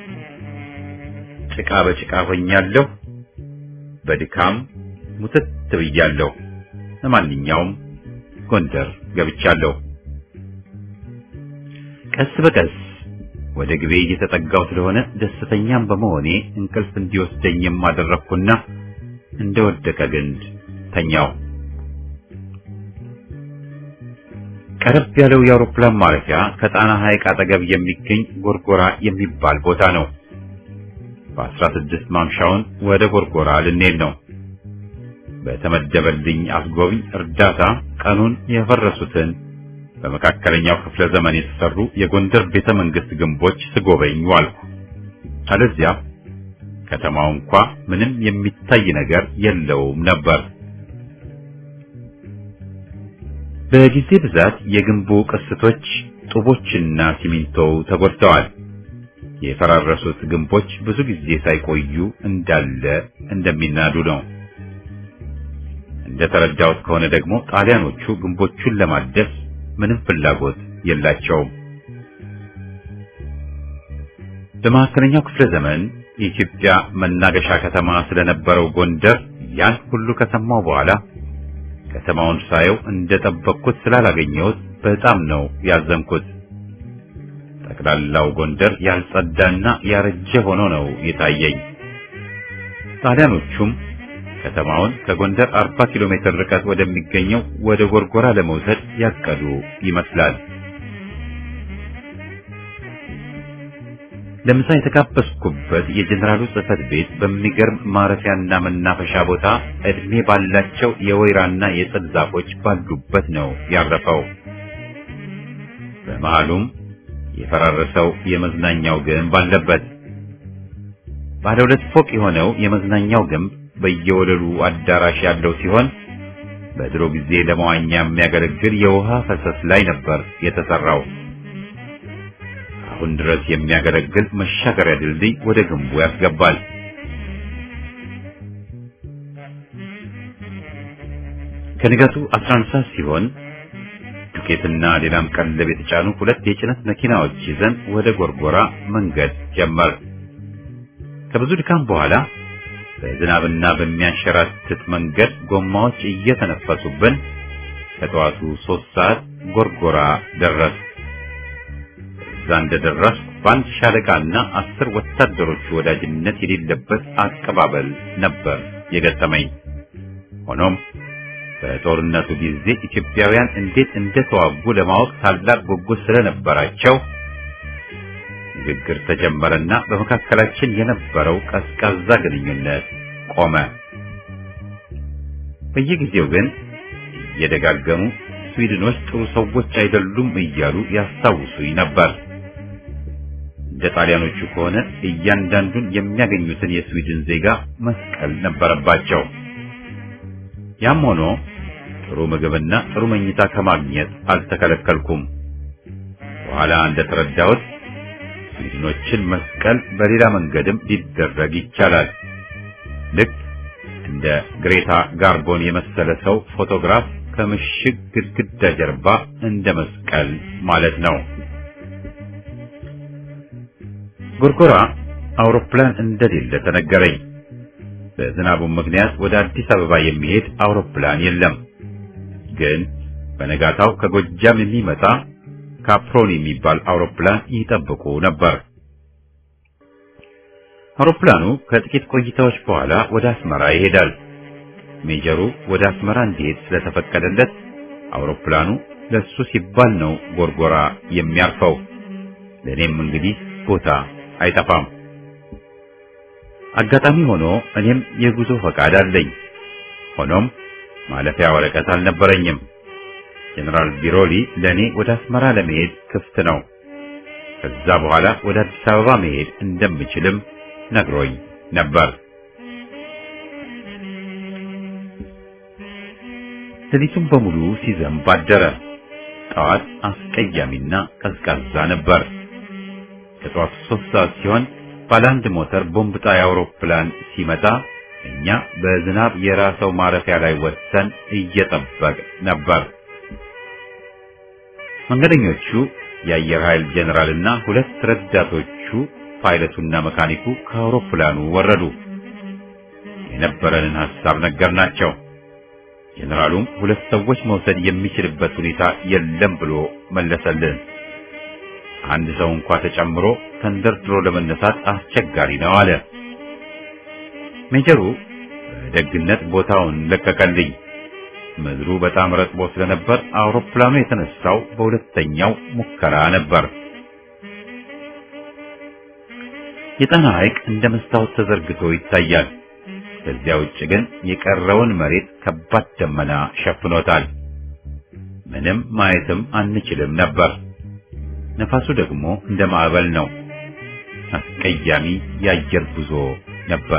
ጭቃ በጭቃ ሆኛለሁ። በድካም ሙትት ብያለሁ። ለማንኛውም ጎንደር ገብቻለሁ። ቀስ በቀስ ወደ ግቤ እየተጠጋው ስለሆነ ደስተኛም በመሆኔ እንቅልፍ እንዲወስደኝም አደረኩና እንደወደቀ ግንድ ተኛው። ቀረብ ያለው የአውሮፕላን ማረፊያ ከጣና ሐይቅ አጠገብ የሚገኝ ጎርጎራ የሚባል ቦታ ነው። በአስራ ስድስት ማምሻውን ወደ ጎርጎራ ልንሄድ ነው። በተመደበልኝ አስጎብኝ እርዳታ ቀኑን የፈረሱትን በመካከለኛው ክፍለ ዘመን የተሰሩ የጎንደር ቤተ መንግስት ግንቦች ስጎበኝ ዋልኩ። አለዚያ ከተማው እንኳ ምንም የሚታይ ነገር የለውም ነበር። በጊዜ ብዛት የግንቡ ቅስቶች ጡቦችና ሲሚንቶው ተጎድተዋል። የፈራረሱት ግንቦች ብዙ ጊዜ ሳይቆዩ እንዳለ እንደሚናዱ ነው። እንደተረዳሁት ከሆነ ደግሞ ጣሊያኖቹ ግንቦቹን ለማደስ ምንም ፍላጎት የላቸውም። በመካከለኛው ክፍለ ዘመን የኢትዮጵያ መናገሻ ከተማ ስለነበረው ጎንደር ያን ሁሉ ከሰማሁ በኋላ ከተማውን ሳየው እንደጠበቅኩት ስላላገኘሁት በጣም ነው ያዘንኩት። ጠቅላላው ጎንደር ያልጸዳና ያረጀ ሆኖ ነው የታየኝ። ጣሊያኖቹም ከተማውን ከጎንደር አርባ ኪሎ ሜትር ርቀት ወደሚገኘው ወደ ጎርጎራ ለመውሰድ ያቀዱ ይመስላል። ለምሳ የተጋበዝኩበት የጀነራሉ ጽሕፈት ቤት በሚገርም ማረፊያና መናፈሻ ቦታ እድሜ ባላቸው የወይራና የጽድ ዛፎች ባሉበት ነው ያረፈው። በመሃሉም የፈራረሰው የመዝናኛው ግንብ አለበት። ባለ ሁለት ፎቅ የሆነው የመዝናኛው ግንብ በየወለሉ አዳራሽ ያለው ሲሆን በድሮ ጊዜ ለመዋኛ የሚያገለግል የውሃ ፈሰስ ላይ ነበር የተሰራው። አሁን ድረስ የሚያገለግል መሻገሪያ ድልድይ ወደ ግንቡ ያስገባል። ከንጋቱ አስራ አንድ ሰዓት ሲሆን ዱቄትና ሌላም ቀለብ የተጫኑ ሁለት የጭነት መኪናዎች ይዘን ወደ ጎርጎራ መንገድ ጀመር። ከብዙ ድካም በኋላ በዝናብና በሚያንሸራትት መንገድ ጎማዎች እየተነፈሱብን ከጠዋቱ ሶስት ሰዓት ጎርጎራ ደረስ። እዛ እንደደረስኩ በአንድ ሻለቃና አስር ወታደሮች ወዳጅነት የሌለበት አቀባበል ነበር የገጠመኝ። ሆኖም በጦርነቱ ጊዜ ኢትዮጵያውያን እንዴት እንደተዋጉ ለማወቅ ታላቅ ጉጉት ስለነበራቸው ንግግር ተጀመረና በመካከላችን የነበረው ቀዝቃዛ ግንኙነት ቆመ። በየጊዜው ግን እየደጋገሙ ስዊድኖች ጥሩ ሰዎች አይደሉም እያሉ ያስታውሱኝ ነበር። እንደ ጣሊያኖቹ ከሆነ እያንዳንዱን የሚያገኙትን የስዊድን ዜጋ መስቀል ነበረባቸው። ያም ሆኖ ጥሩ ምግብና ጥሩ መኝታ ከማግኘት አልተከለከልኩም። በኋላ እንደተረዳሁት ስዊድኖችን መስቀል በሌላ መንገድም ሊደረግ ይቻላል። ልክ እንደ ግሬታ ጋርቦን የመሰለ ሰው ፎቶግራፍ ከምሽግ ግድግዳ ጀርባ እንደ መስቀል ማለት ነው። ጎርጎራ አውሮፕላን እንደሌለ ተነገረኝ። በዝናቡ ምክንያት ወደ አዲስ አበባ የሚሄድ አውሮፕላን የለም። ግን በነጋታው ከጎጃም የሚመጣ ካፕሮን የሚባል አውሮፕላን ይጠብቁ ነበር። አውሮፕላኑ ከጥቂት ቆይታዎች በኋላ ወደ አስመራ ይሄዳል። ሜጀሩ ወደ አስመራ እንዲሄድ ስለተፈቀደለት አውሮፕላኑ ለሱ ሲባል ነው ጎርጎራ የሚያርፈው። ለኔም እንግዲህ ቦታ አይጠፋም። አጋጣሚ ሆኖ እኔም የጉዞ ፈቃድ አለኝ። ሆኖም ማለፊያ ወረቀት አልነበረኝም። ጀነራል ቢሮሊ ለኔ ወደ አስመራ ለመሄድ ክፍት ነው። ከዛ በኋላ ወደ አዲስ አበባ መሄድ እንደምችልም ነግሮኝ ነበር። ሌሊቱን በሙሉ ሲዘንብ አደረ። ጠዋት አስቀያሚና ቀዝቃዛ ነበር። ከጠዋቱ ሶስት ሰዓት ሲሆን ባለ አንድ ሞተር ቦምብ ጣይ አውሮፕላን ሲመጣ እኛ በዝናብ የራሰው ማረፊያ ላይ ወጥተን እየጠበቅ ነበር። መንገደኞቹ የአየር ኃይል ጀነራልና ሁለት ረዳቶቹ ፓይለቱና መካኒኩ ከአውሮፕላኑ ወረዱ። የነበረንን ሐሳብ ነገርናቸው። ጀነራሉም ሁለት ሰዎች መውሰድ የሚችልበት ሁኔታ የለም ብሎ መለሰልን። አንድ ሰው እንኳን ተጨምሮ ተንደርድሮ ለመነሳት አስቸጋሪ ነው አለ። ሜጀሩ በደግነት ቦታውን ለቀቀልኝ። ምድሩ በጣም ረጥቦ ስለነበር አውሮፕላኑ የተነሳው በሁለተኛው ሙከራ ነበር። የጣና ሐይቅ እንደ መስታወት ተዘርግቶ ይታያል። ከዚያ ውጭ ግን የቀረውን መሬት ከባድ ደመና ሸፍኖታል። ምንም ማየትም አንችልም ነበር። ነፋሱ ደግሞ እንደ ማዕበል ነው። አስቀያሚ የአየር ጉዞ ነበር።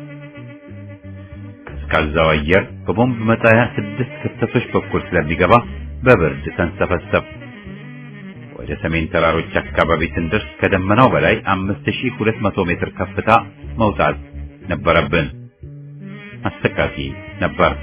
ቀዝቃዛው አየር በቦምብ መጣያ ስድስት ክፍተቶች በኩል ስለሚገባ በብርድ ተንሰፈሰፍ። ወደ ሰሜን ተራሮች አካባቢ ስንደርስ ከደመናው በላይ አምስት ሺህ ሁለት መቶ ሜትር ከፍታ መውጣት ነበረብን። አሰቃቂ ነበር።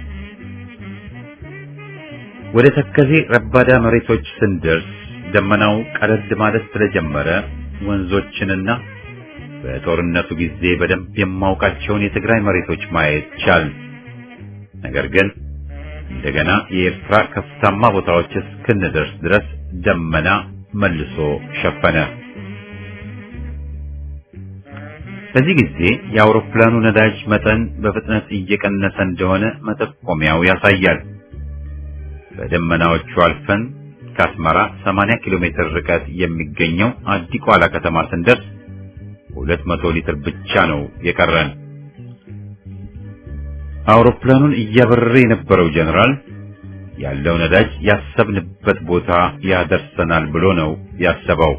ወደ ተከዜ ረባዳ መሬቶች ስንደርስ ደመናው ቀለል ማለት ስለጀመረ ወንዞችንና በጦርነቱ ጊዜ በደንብ የማውቃቸውን የትግራይ መሬቶች ማየት ቻል። ነገር ግን እንደገና የኤርትራ ከፍታማ ቦታዎች እስክንደርስ ድረስ ደመና መልሶ ሸፈነ። በዚህ ጊዜ የአውሮፕላኑ ነዳጅ መጠን በፍጥነት እየቀነሰ እንደሆነ መጠቆሚያው ያሳያል። በደመናዎቹ አልፈን ከአስመራ ሰማንያ ኪሎ ሜትር ርቀት የሚገኘው አዲቋላ ከተማ ስንደርስ ሁለት መቶ ሊትር ብቻ ነው የቀረን። አውሮፕላኑን እያበረረ የነበረው ጀነራል ያለው ነዳጅ ያሰብንበት ቦታ ያደርሰናል ብሎ ነው ያሰበው።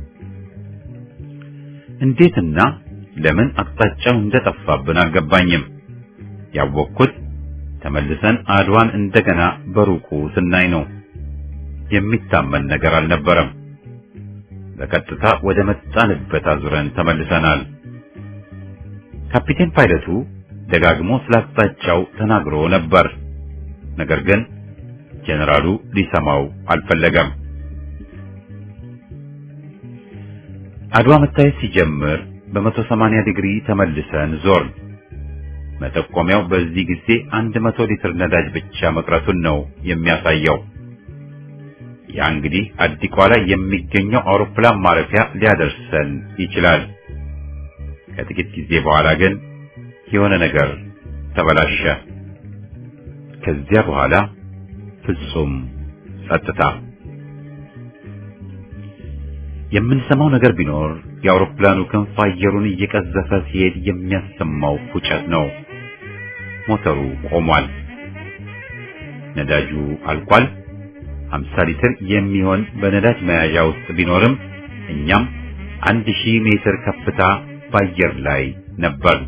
እንዴትና ለምን አቅጣጫው እንደጠፋብን አልገባኝም። ያወቅኩት ተመልሰን አድዋን እንደገና በሩቁ ስናይ ነው። የሚታመን ነገር አልነበረም። በቀጥታ ወደ መጣንበት አዙረን ተመልሰናል። ካፒቴን ፓይለቱ ደጋግሞ ስላቅጣጫው ተናግሮ ነበር። ነገር ግን ጀነራሉ ሊሰማው አልፈለገም። አድዋ መታየት ሲጀምር በመቶ ሰማንያ ዲግሪ ተመልሰን ዞርን። መጠቆሚያው በዚህ ጊዜ አንድ መቶ ሊትር ነዳጅ ብቻ መቅረቱን ነው የሚያሳየው። ያ እንግዲህ አዲቋላ የሚገኘው አውሮፕላን ማረፊያ ሊያደርሰን ይችላል። ከጥቂት ጊዜ በኋላ ግን የሆነ ነገር ተበላሸ። ከዚያ በኋላ ፍጹም ጸጥታ። የምንሰማው ነገር ቢኖር የአውሮፕላኑ ክንፍ አየሩን እየቀዘፈ ሲሄድ የሚያሰማው ፉጨት ነው። ሞተሩ ቆሟል። ነዳጁ አልቋል። ሀምሳ ሊትር የሚሆን በነዳጅ መያዣ ውስጥ ቢኖርም እኛም አንድ ሺህ ሜትር ከፍታ በአየር ላይ ነበር።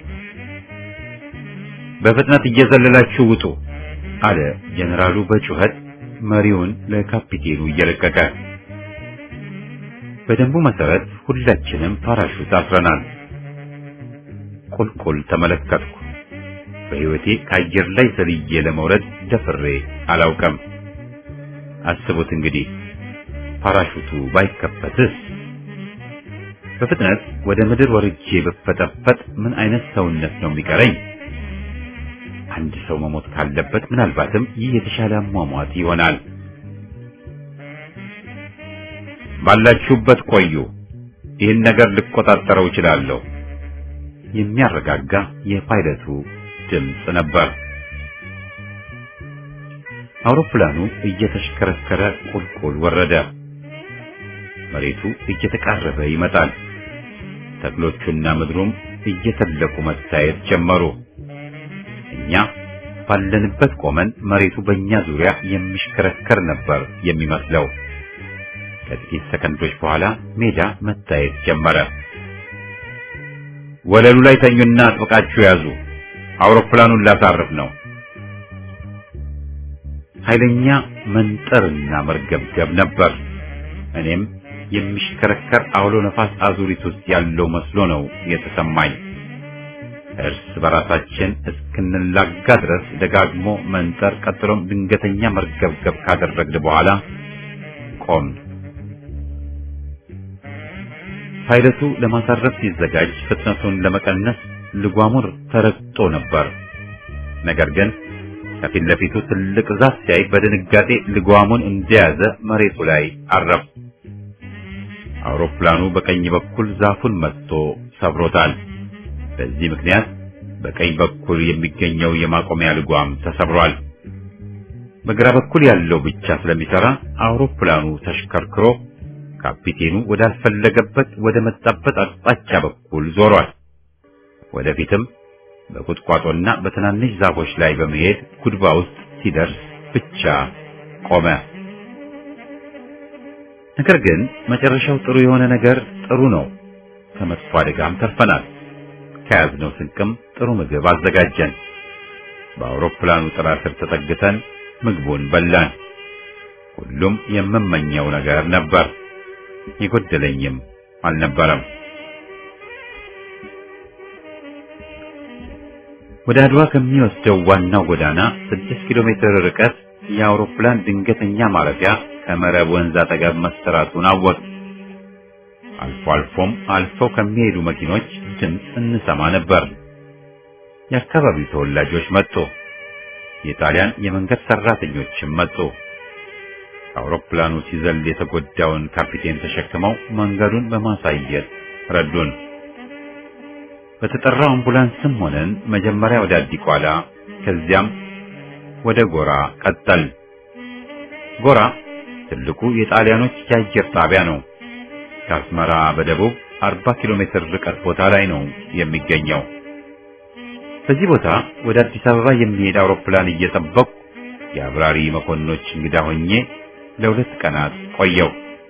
በፍጥነት እየዘለላችሁ ውጡ አለ ጀነራሉ በጩኸት መሪውን ለካፒቴኑ እየለቀቀ። በደንቡ መሰረት ሁላችንም ፓራሹት አስረናል። ቁልቁል ተመለከትኩ። በህይወቴ ከአየር ላይ ዘልዬ ለመውረድ ደፍሬ አላውቅም። አስቡት እንግዲህ ፓራሹቱ ባይከፈትስ? በፍጥነት ወደ ምድር ወርጄ በፈጠፈጥ ምን አይነት ሰውነት ነው የሚቀረኝ? አንድ ሰው መሞት ካለበት ምናልባትም ይህ የተሻለ አሟሟት ይሆናል። ባላችሁበት ቆዩ፣ ይህን ነገር ልቆጣጠረው እችላለሁ የሚያረጋጋ የፓይለቱ ድምፅ ነበር። አውሮፕላኑ እየተሽከረከረ ቁልቁል ወረደ። መሬቱ እየተቃረበ ይመጣል። ተክሎቹና ምድሩም እየተለቁ መታየት ጀመሩ። እኛ ባለንበት ቆመን መሬቱ በእኛ ዙሪያ የሚሽከረከር ነበር የሚመስለው። ከጥቂት ሰከንዶች በኋላ ሜዳ መታየት ጀመረ። ወለሉ ላይ ተኙና አጥብቃችሁ ያዙ፣ አውሮፕላኑን ላሳርፍ ነው። ኃይለኛ መንጠርና መርገብገብ ነበር። እኔም የሚሽከረከር አውሎ ነፋስ አዙሪት ውስጥ ያለው መስሎ ነው የተሰማኝ። እርስ በራሳችን እስክንላጋ ድረስ ደጋግሞ መንጠር፣ ቀጥሎም ድንገተኛ መርገብገብ ካደረግን በኋላ ቆም። ፓይለቱ ለማሳረፍ ሲዘጋጅ ፍጥነቱን ለመቀነስ ልጓሙር ተረግጦ ነበር። ነገር ግን ከፊት ለፊቱ ትልቅ ዛፍ ሲያይ በድንጋጤ ልጓሙን እንደያዘ መሬቱ ላይ አረፈ። አውሮፕላኑ በቀኝ በኩል ዛፉን መጥቶ ሰብሮታል። በዚህ ምክንያት በቀኝ በኩል የሚገኘው የማቆሚያ ልጓም ተሰብሯል። በግራ በኩል ያለው ብቻ ስለሚሰራ አውሮፕላኑ ተሽከርክሮ ካፒቴኑ ወዳልፈለገበት ወደ መጣበት አቅጣጫ በኩል ዞሯል። ወደፊትም በቁጥቋጦና በትናንሽ ዛፎች ላይ በመሄድ ጉድባ ውስጥ ሲደርስ ብቻ ቆመ። ነገር ግን መጨረሻው ጥሩ የሆነ ነገር ጥሩ ነው። ከመጥፎ አደጋም ተርፈናል። ከያዝነው ስንቅም ጥሩ ምግብ አዘጋጀን። በአውሮፕላኑ ጥላ ስር ተጠግተን ምግቡን በላን። ሁሉም የምመኘው ነገር ነበር። የጎደለኝም አልነበረም። ወደ አድዋ ከሚወስደው ዋናው ጎዳና ስድስት ኪሎ ሜትር ርቀት የአውሮፕላን ድንገተኛ ማረፊያ ከመረብ ወንዝ አጠገብ መሰራቱን አወቅ። አልፎ አልፎም አልፈው ከሚሄዱ መኪኖች ድምፅ እንሰማ ነበር። የአካባቢው ተወላጆች መጡ። የጣሊያን የመንገድ ሰራተኞችም መጡ። አውሮፕላኑ ሲዘል የተጎዳውን ካፒቴን ተሸክመው መንገዱን በማሳየት ረዱን። በተጠራው አምቡላንስም ሆነን መጀመሪያ ወደ አዲቋላ ከዚያም ወደ ጎራ ቀጠል። ጎራ ትልቁ የጣሊያኖች የአየር ጣቢያ ነው። ከአስመራ በደቡብ አርባ ኪሎ ሜትር ርቀት ቦታ ላይ ነው የሚገኘው። በዚህ ቦታ ወደ አዲስ አበባ የሚሄድ አውሮፕላን እየጠበቁ የአብራሪ መኮንኖች እንግዳ ሆኜ ለሁለት ቀናት ቆየው።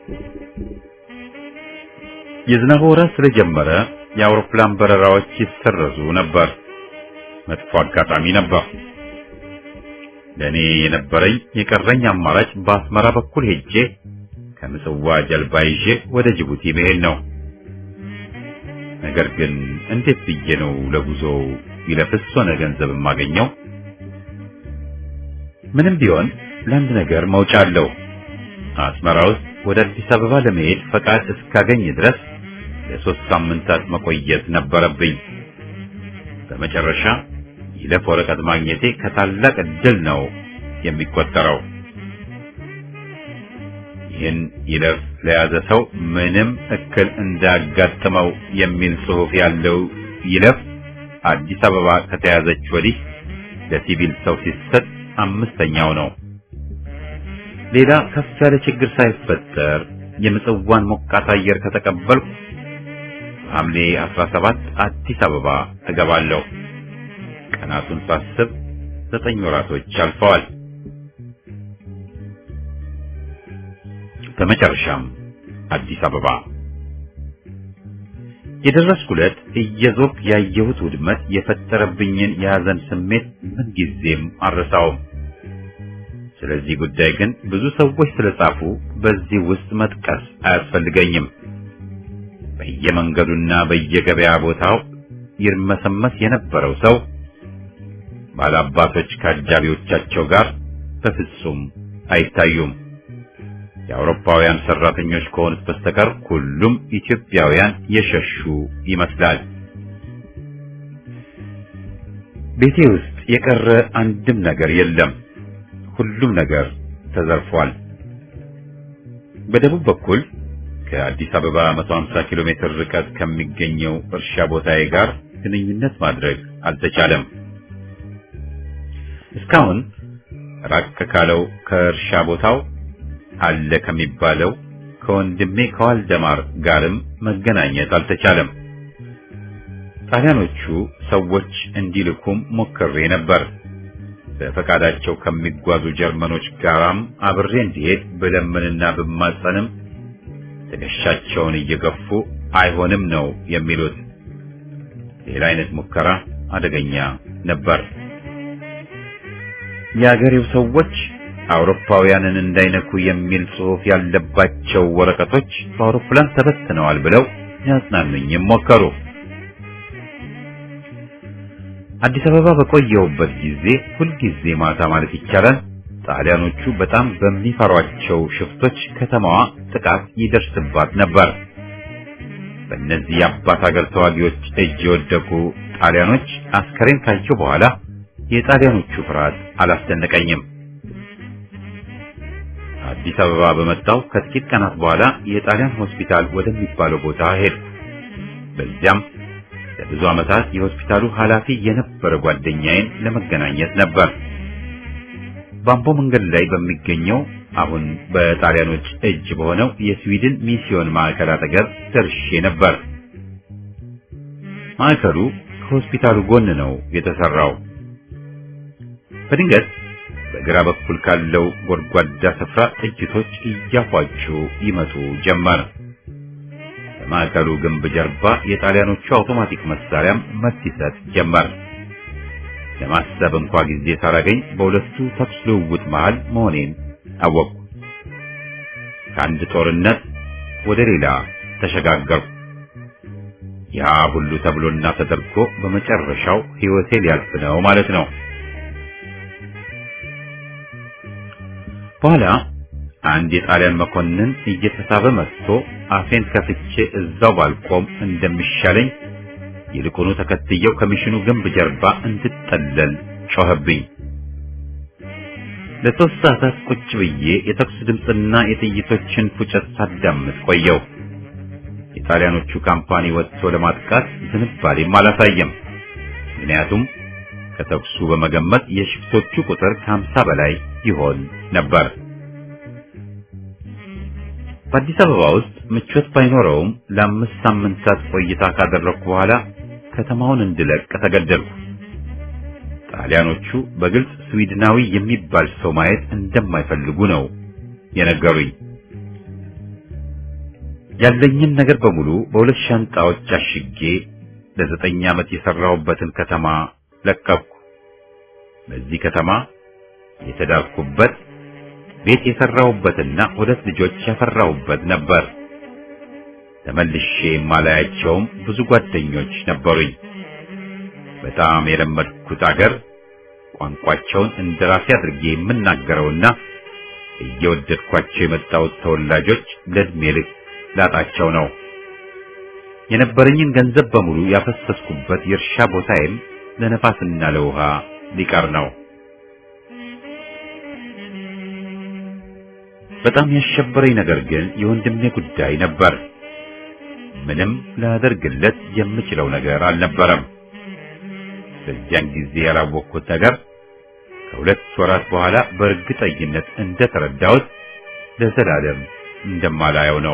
የዝናብ ወራት ስለጀመረ የአውሮፕላን በረራዎች ይሰረዙ ነበር። መጥፎ አጋጣሚ ነበር። ለኔ የነበረኝ የቀረኝ አማራጭ በአስመራ በኩል ሄጄ ከምጽዋ ጀልባ ይዤ ወደ ጅቡቲ መሄድ ነው። ነገር ግን እንዴት ብዬ ነው ለጉዞው ይለፍስ ሆነ ገንዘብ የማገኘው? ምንም ቢሆን ለአንድ ነገር መውጫ አለው። አስመራ ውስጥ ወደ አዲስ አበባ ለመሄድ ፈቃድ እስካገኝ ድረስ ለሶስት ሳምንታት መቆየት ነበረብኝ። በመጨረሻ ይለፍ ወረቀት ማግኘቴ ከታላቅ ዕድል ነው የሚቆጠረው። ይህን ይለፍ ለያዘ ሰው ምንም እክል እንዳያጋጥመው የሚል ጽሑፍ ያለው ይለፍ አዲስ አበባ ከተያዘች ወዲህ ለሲቪል ሰው ሲሰጥ አምስተኛው ነው። ሌላ ከፍ ያለ ችግር ሳይፈጠር የምጽዋን ሞቃት አየር ከተቀበልኩ ሐምሌ አስራ ሰባት አዲስ አበባ እገባለሁ። ቀናቱን ሳስብ ዘጠኝ ወራቶች አልፈዋል። በመጨረሻም አዲስ አበባ የደረስኩለት እየዞርኩ ያየሁት ውድመት የፈጠረብኝን የሐዘን ስሜት ምንጊዜም አልረሳውም። ስለዚህ ጉዳይ ግን ብዙ ሰዎች ስለጻፉ በዚህ ውስጥ መጥቀስ አያስፈልገኝም። በየመንገዱና በየገበያ ቦታው ይርመሰመስ የነበረው ሰው ባላባቶች ከአጃቢዎቻቸው ጋር በፍጹም አይታዩም። የአውሮፓውያን ሰራተኞች ከሆኑት በስተቀር ሁሉም ኢትዮጵያውያን የሸሹ ይመስላል። ቤቴ ውስጥ የቀረ አንድም ነገር የለም። ሁሉም ነገር ተዘርፏል። በደቡብ በኩል ከአዲስ አበባ መቶ ሃምሳ ኪሎ ሜትር ርቀት ከሚገኘው እርሻ ቦታዬ ጋር ግንኙነት ማድረግ አልተቻለም። እስካሁን ራቅ ካለው ከእርሻ ቦታው አለ ከሚባለው ከወንድሜ ከዋልደማር ጋርም መገናኘት አልተቻለም። ጣሊያኖቹ ሰዎች እንዲልኩም ሞክሬ ነበር። በፈቃዳቸው ከሚጓዙ ጀርመኖች ጋራም አብሬ እንዲሄድ ብለምንና ብማጸንም ትከሻቸውን እየገፉ አይሆንም ነው የሚሉት። ሌላ አይነት ሙከራ አደገኛ ነበር። የአገሬው ሰዎች አውሮፓውያንን እንዳይነኩ የሚል ጽሑፍ ያለባቸው ወረቀቶች በአውሮፕላን ተበትነዋል ብለው ያጽናኑኝም ሞከሩ። አዲስ አበባ በቆየሁበት ጊዜ ሁልጊዜ ማታ ማለት ይቻላል ጣሊያኖቹ በጣም በሚፈሯቸው ሽፍቶች ከተማዋ ጥቃት ይደርስባት ነበር። በእነዚህ የአባት ሀገር ተዋጊዎች እጅ የወደቁ ጣሊያኖች አስከሬን ካየሁ በኋላ የጣሊያኖቹ ፍርሃት አላስደነቀኝም። አዲስ አበባ በመጣው ከጥቂት ቀናት በኋላ የጣሊያን ሆስፒታል ወደሚባለው ቦታ ሄድኩ። በዚያም ለብዙ ዓመታት የሆስፒታሉ ኃላፊ የነበረ ጓደኛዬን ለመገናኘት ነበር። ባምቦ መንገድ ላይ በሚገኘው አሁን በጣሊያኖች እጅ በሆነው የስዊድን ሚስዮን ማዕከል አጠገብ ደርሼ ነበር። ማዕከሉ ከሆስፒታሉ ጎን ነው የተሰራው። በድንገት በግራ በኩል ካለው ጎድጓዳ ስፍራ ጥይቶች እያፏጩ ይመጡ ጀመር። በማዕከሉ ግንብ ጀርባ የጣሊያኖቹ አውቶማቲክ መሳሪያም መልስ ይሰጥ ጀመር። ለማሰብ እንኳ ጊዜ ሳላገኝ በሁለቱ ተኩስ ልውውጥ መሃል መሆኔን አወቅኩ። ከአንድ ጦርነት ወደ ሌላ ተሸጋገርኩ። ያ ሁሉ ተብሎና ተደርጎ በመጨረሻው ሕይወቴ ሊያልፍ ነው ማለት ነው። በኋላ አንድ የጣሊያን መኮንን እየተሳበ መጥቶ አፌን ከፍቼ እዛው ባልቆም እንደሚሻለኝ ይልቁኑ ተከትየው ከሚሽኑ ግንብ ጀርባ እንድጠለል ጮኸብኝ። ለሶስት ሰዓታት ቁጭ ብዬ የተኩስ ድምፅና የጥይቶችን ፉጨት ሳዳምጥ ቆየው። የጣሊያኖቹ ካምፓኒ ወጥቶ ለማጥቃት ዝንባሌም አላሳየም። ምክንያቱም ከተኩሱ በመገመት የሽፍቶቹ ቁጥር ከሀምሳ በላይ ይሆን ነበር። በአዲስ አበባ ውስጥ ምቾት ባይኖረውም ለአምስት ሳምንታት ቆይታ ካደረኩ በኋላ ከተማውን እንድለቅ ተገደድኩ። ጣሊያኖቹ በግልጽ ስዊድናዊ የሚባል ሰው ማየት እንደማይፈልጉ ነው የነገሩኝ። ያለኝን ነገር በሙሉ በሁለት ሻንጣዎች አሽጌ ለዘጠኝ ዓመት የሰራሁበትን ከተማ ለቀቅኩ። በዚህ ከተማ የተዳርኩበት ቤት የሰራሁበትና ሁለት ልጆች ያፈራሁበት ነበር። ተመልሼ የማላያቸውም ብዙ ጓደኞች ነበሩኝ። በጣም የለመድኩት አገር ቋንቋቸውን እንደራሴ አድርጌ የምናገረውና እየወደድኳቸው የመጣሁት ተወላጆች ለዕድሜ ልክ ላጣቸው ነው። የነበረኝን ገንዘብ በሙሉ ያፈሰስኩበት የእርሻ ቦታዬም ለነፋስና ለውሃ ሊቀር ነው። በጣም ያሸበረኝ ነገር ግን የወንድሜ ጉዳይ ነበር። ምንም ላደርግለት የምችለው ነገር አልነበረም። በዚያን ጊዜ ያላወቅኩት ነገር ከሁለት ወራት በኋላ በእርግጠኝነት እንደተረዳሁት ለዘላለም እንደማላየው ነው።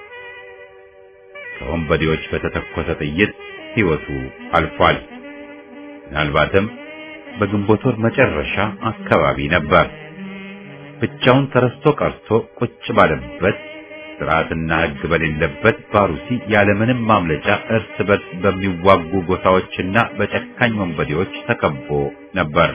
ከወንበዴዎች በተተኮሰ ጥይት ሕይወቱ አልፏል። ምናልባትም በግንቦት ወር መጨረሻ አካባቢ ነበር። ብቻውን ተረስቶ ቀርቶ ቁጭ ባለበት ስርዓትና ሕግ በሌለበት ባሩሲ ያለምንም ማምለጫ እርስ በርስ በሚዋጉ ጎሳዎችና በጨካኝ ወንበዴዎች ተከቦ ነበር።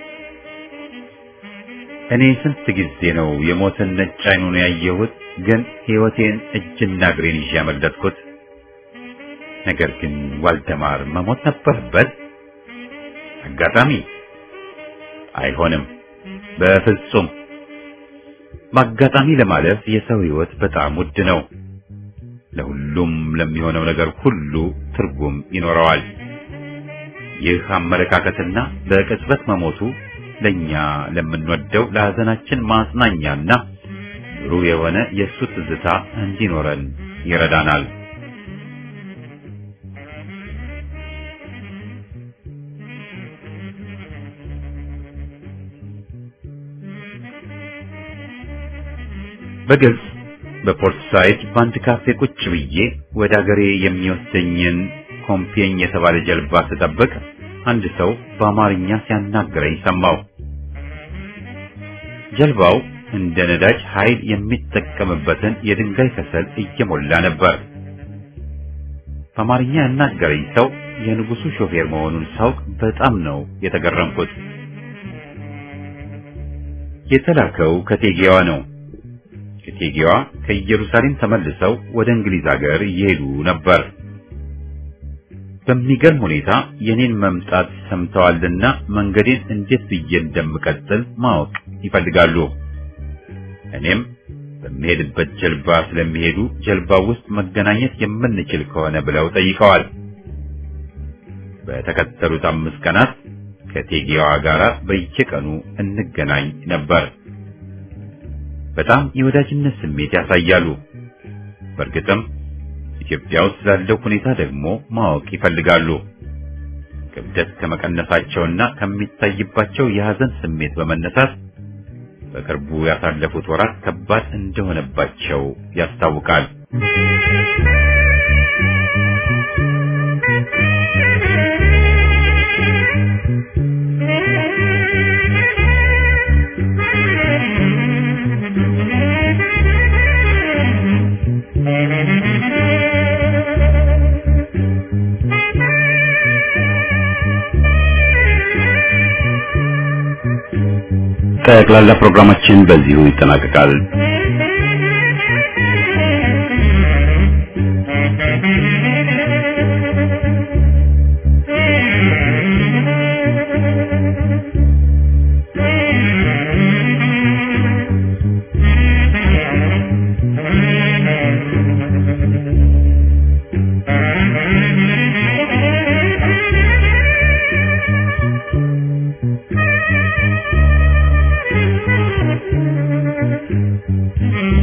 እኔ ስንት ጊዜ ነው የሞትን ነጭ ዓይኑን ያየሁት፣ ግን ሕይወቴን እጅና እግሬን ይዤ ያመለጥኩት። ነገር ግን ዋልደማር መሞት ነበረበት? አጋጣሚ አይሆንም፣ በፍጹም። በአጋጣሚ ለማለፍ የሰው ሕይወት በጣም ውድ ነው። ለሁሉም ለሚሆነው ነገር ሁሉ ትርጉም ይኖረዋል። ይህ አመለካከትና በቅጽበት መሞቱ ለኛ ለምንወደው ለሐዘናችን ማጽናኛና ብሩህ የሆነ የእሱ ትዝታ እንዲኖረን ይረዳናል። በግልጽ በፖርት ሳይድ ባንድ ካፌ ቁጭ ብዬ ወደ አገሬ የሚወስደኝን ኮምፒየኝ የተባለ ጀልባ ስጠብቅ አንድ ሰው በአማርኛ ሲያናግረኝ ሰማሁ። ጀልባው እንደ ነዳጅ ኃይል የሚጠቀምበትን የድንጋይ ከሰል እየሞላ ነበር። በአማርኛ ያናገረኝ ሰው የንጉሱ ሾፌር መሆኑን ሳውቅ በጣም ነው የተገረምኩት። የተላከው ከቴጌዋ ነው። ከቴጌዋ ከኢየሩሳሌም ተመልሰው ወደ እንግሊዝ ሀገር እየሄዱ ነበር። በሚገርም ሁኔታ የኔን መምጣት ሰምተዋልና መንገዴን እንዴት ብዬ እንደምቀጥል ማወቅ ይፈልጋሉ። እኔም በሚሄድበት ጀልባ ስለሚሄዱ ጀልባው ውስጥ መገናኘት የምንችል ከሆነ ብለው ጠይቀዋል። በተከተሉት አምስት ቀናት ከቴጌዋ ጋር በየቀኑ እንገናኝ ነበር። በጣም የወዳጅነት ስሜት ያሳያሉ። በእርግጥም ኢትዮጵያ ውስጥ ያለው ሁኔታ ደግሞ ማወቅ ይፈልጋሉ። ክብደት ከመቀነሳቸውና ከሚታይባቸው የሐዘን ስሜት በመነሳት በቅርቡ ያሳለፉት ወራት ከባድ እንደሆነባቸው ያስታውቃል። ጠቅላላ ፕሮግራማችን በዚሁ ይጠናቀቃል። Mm-hmm.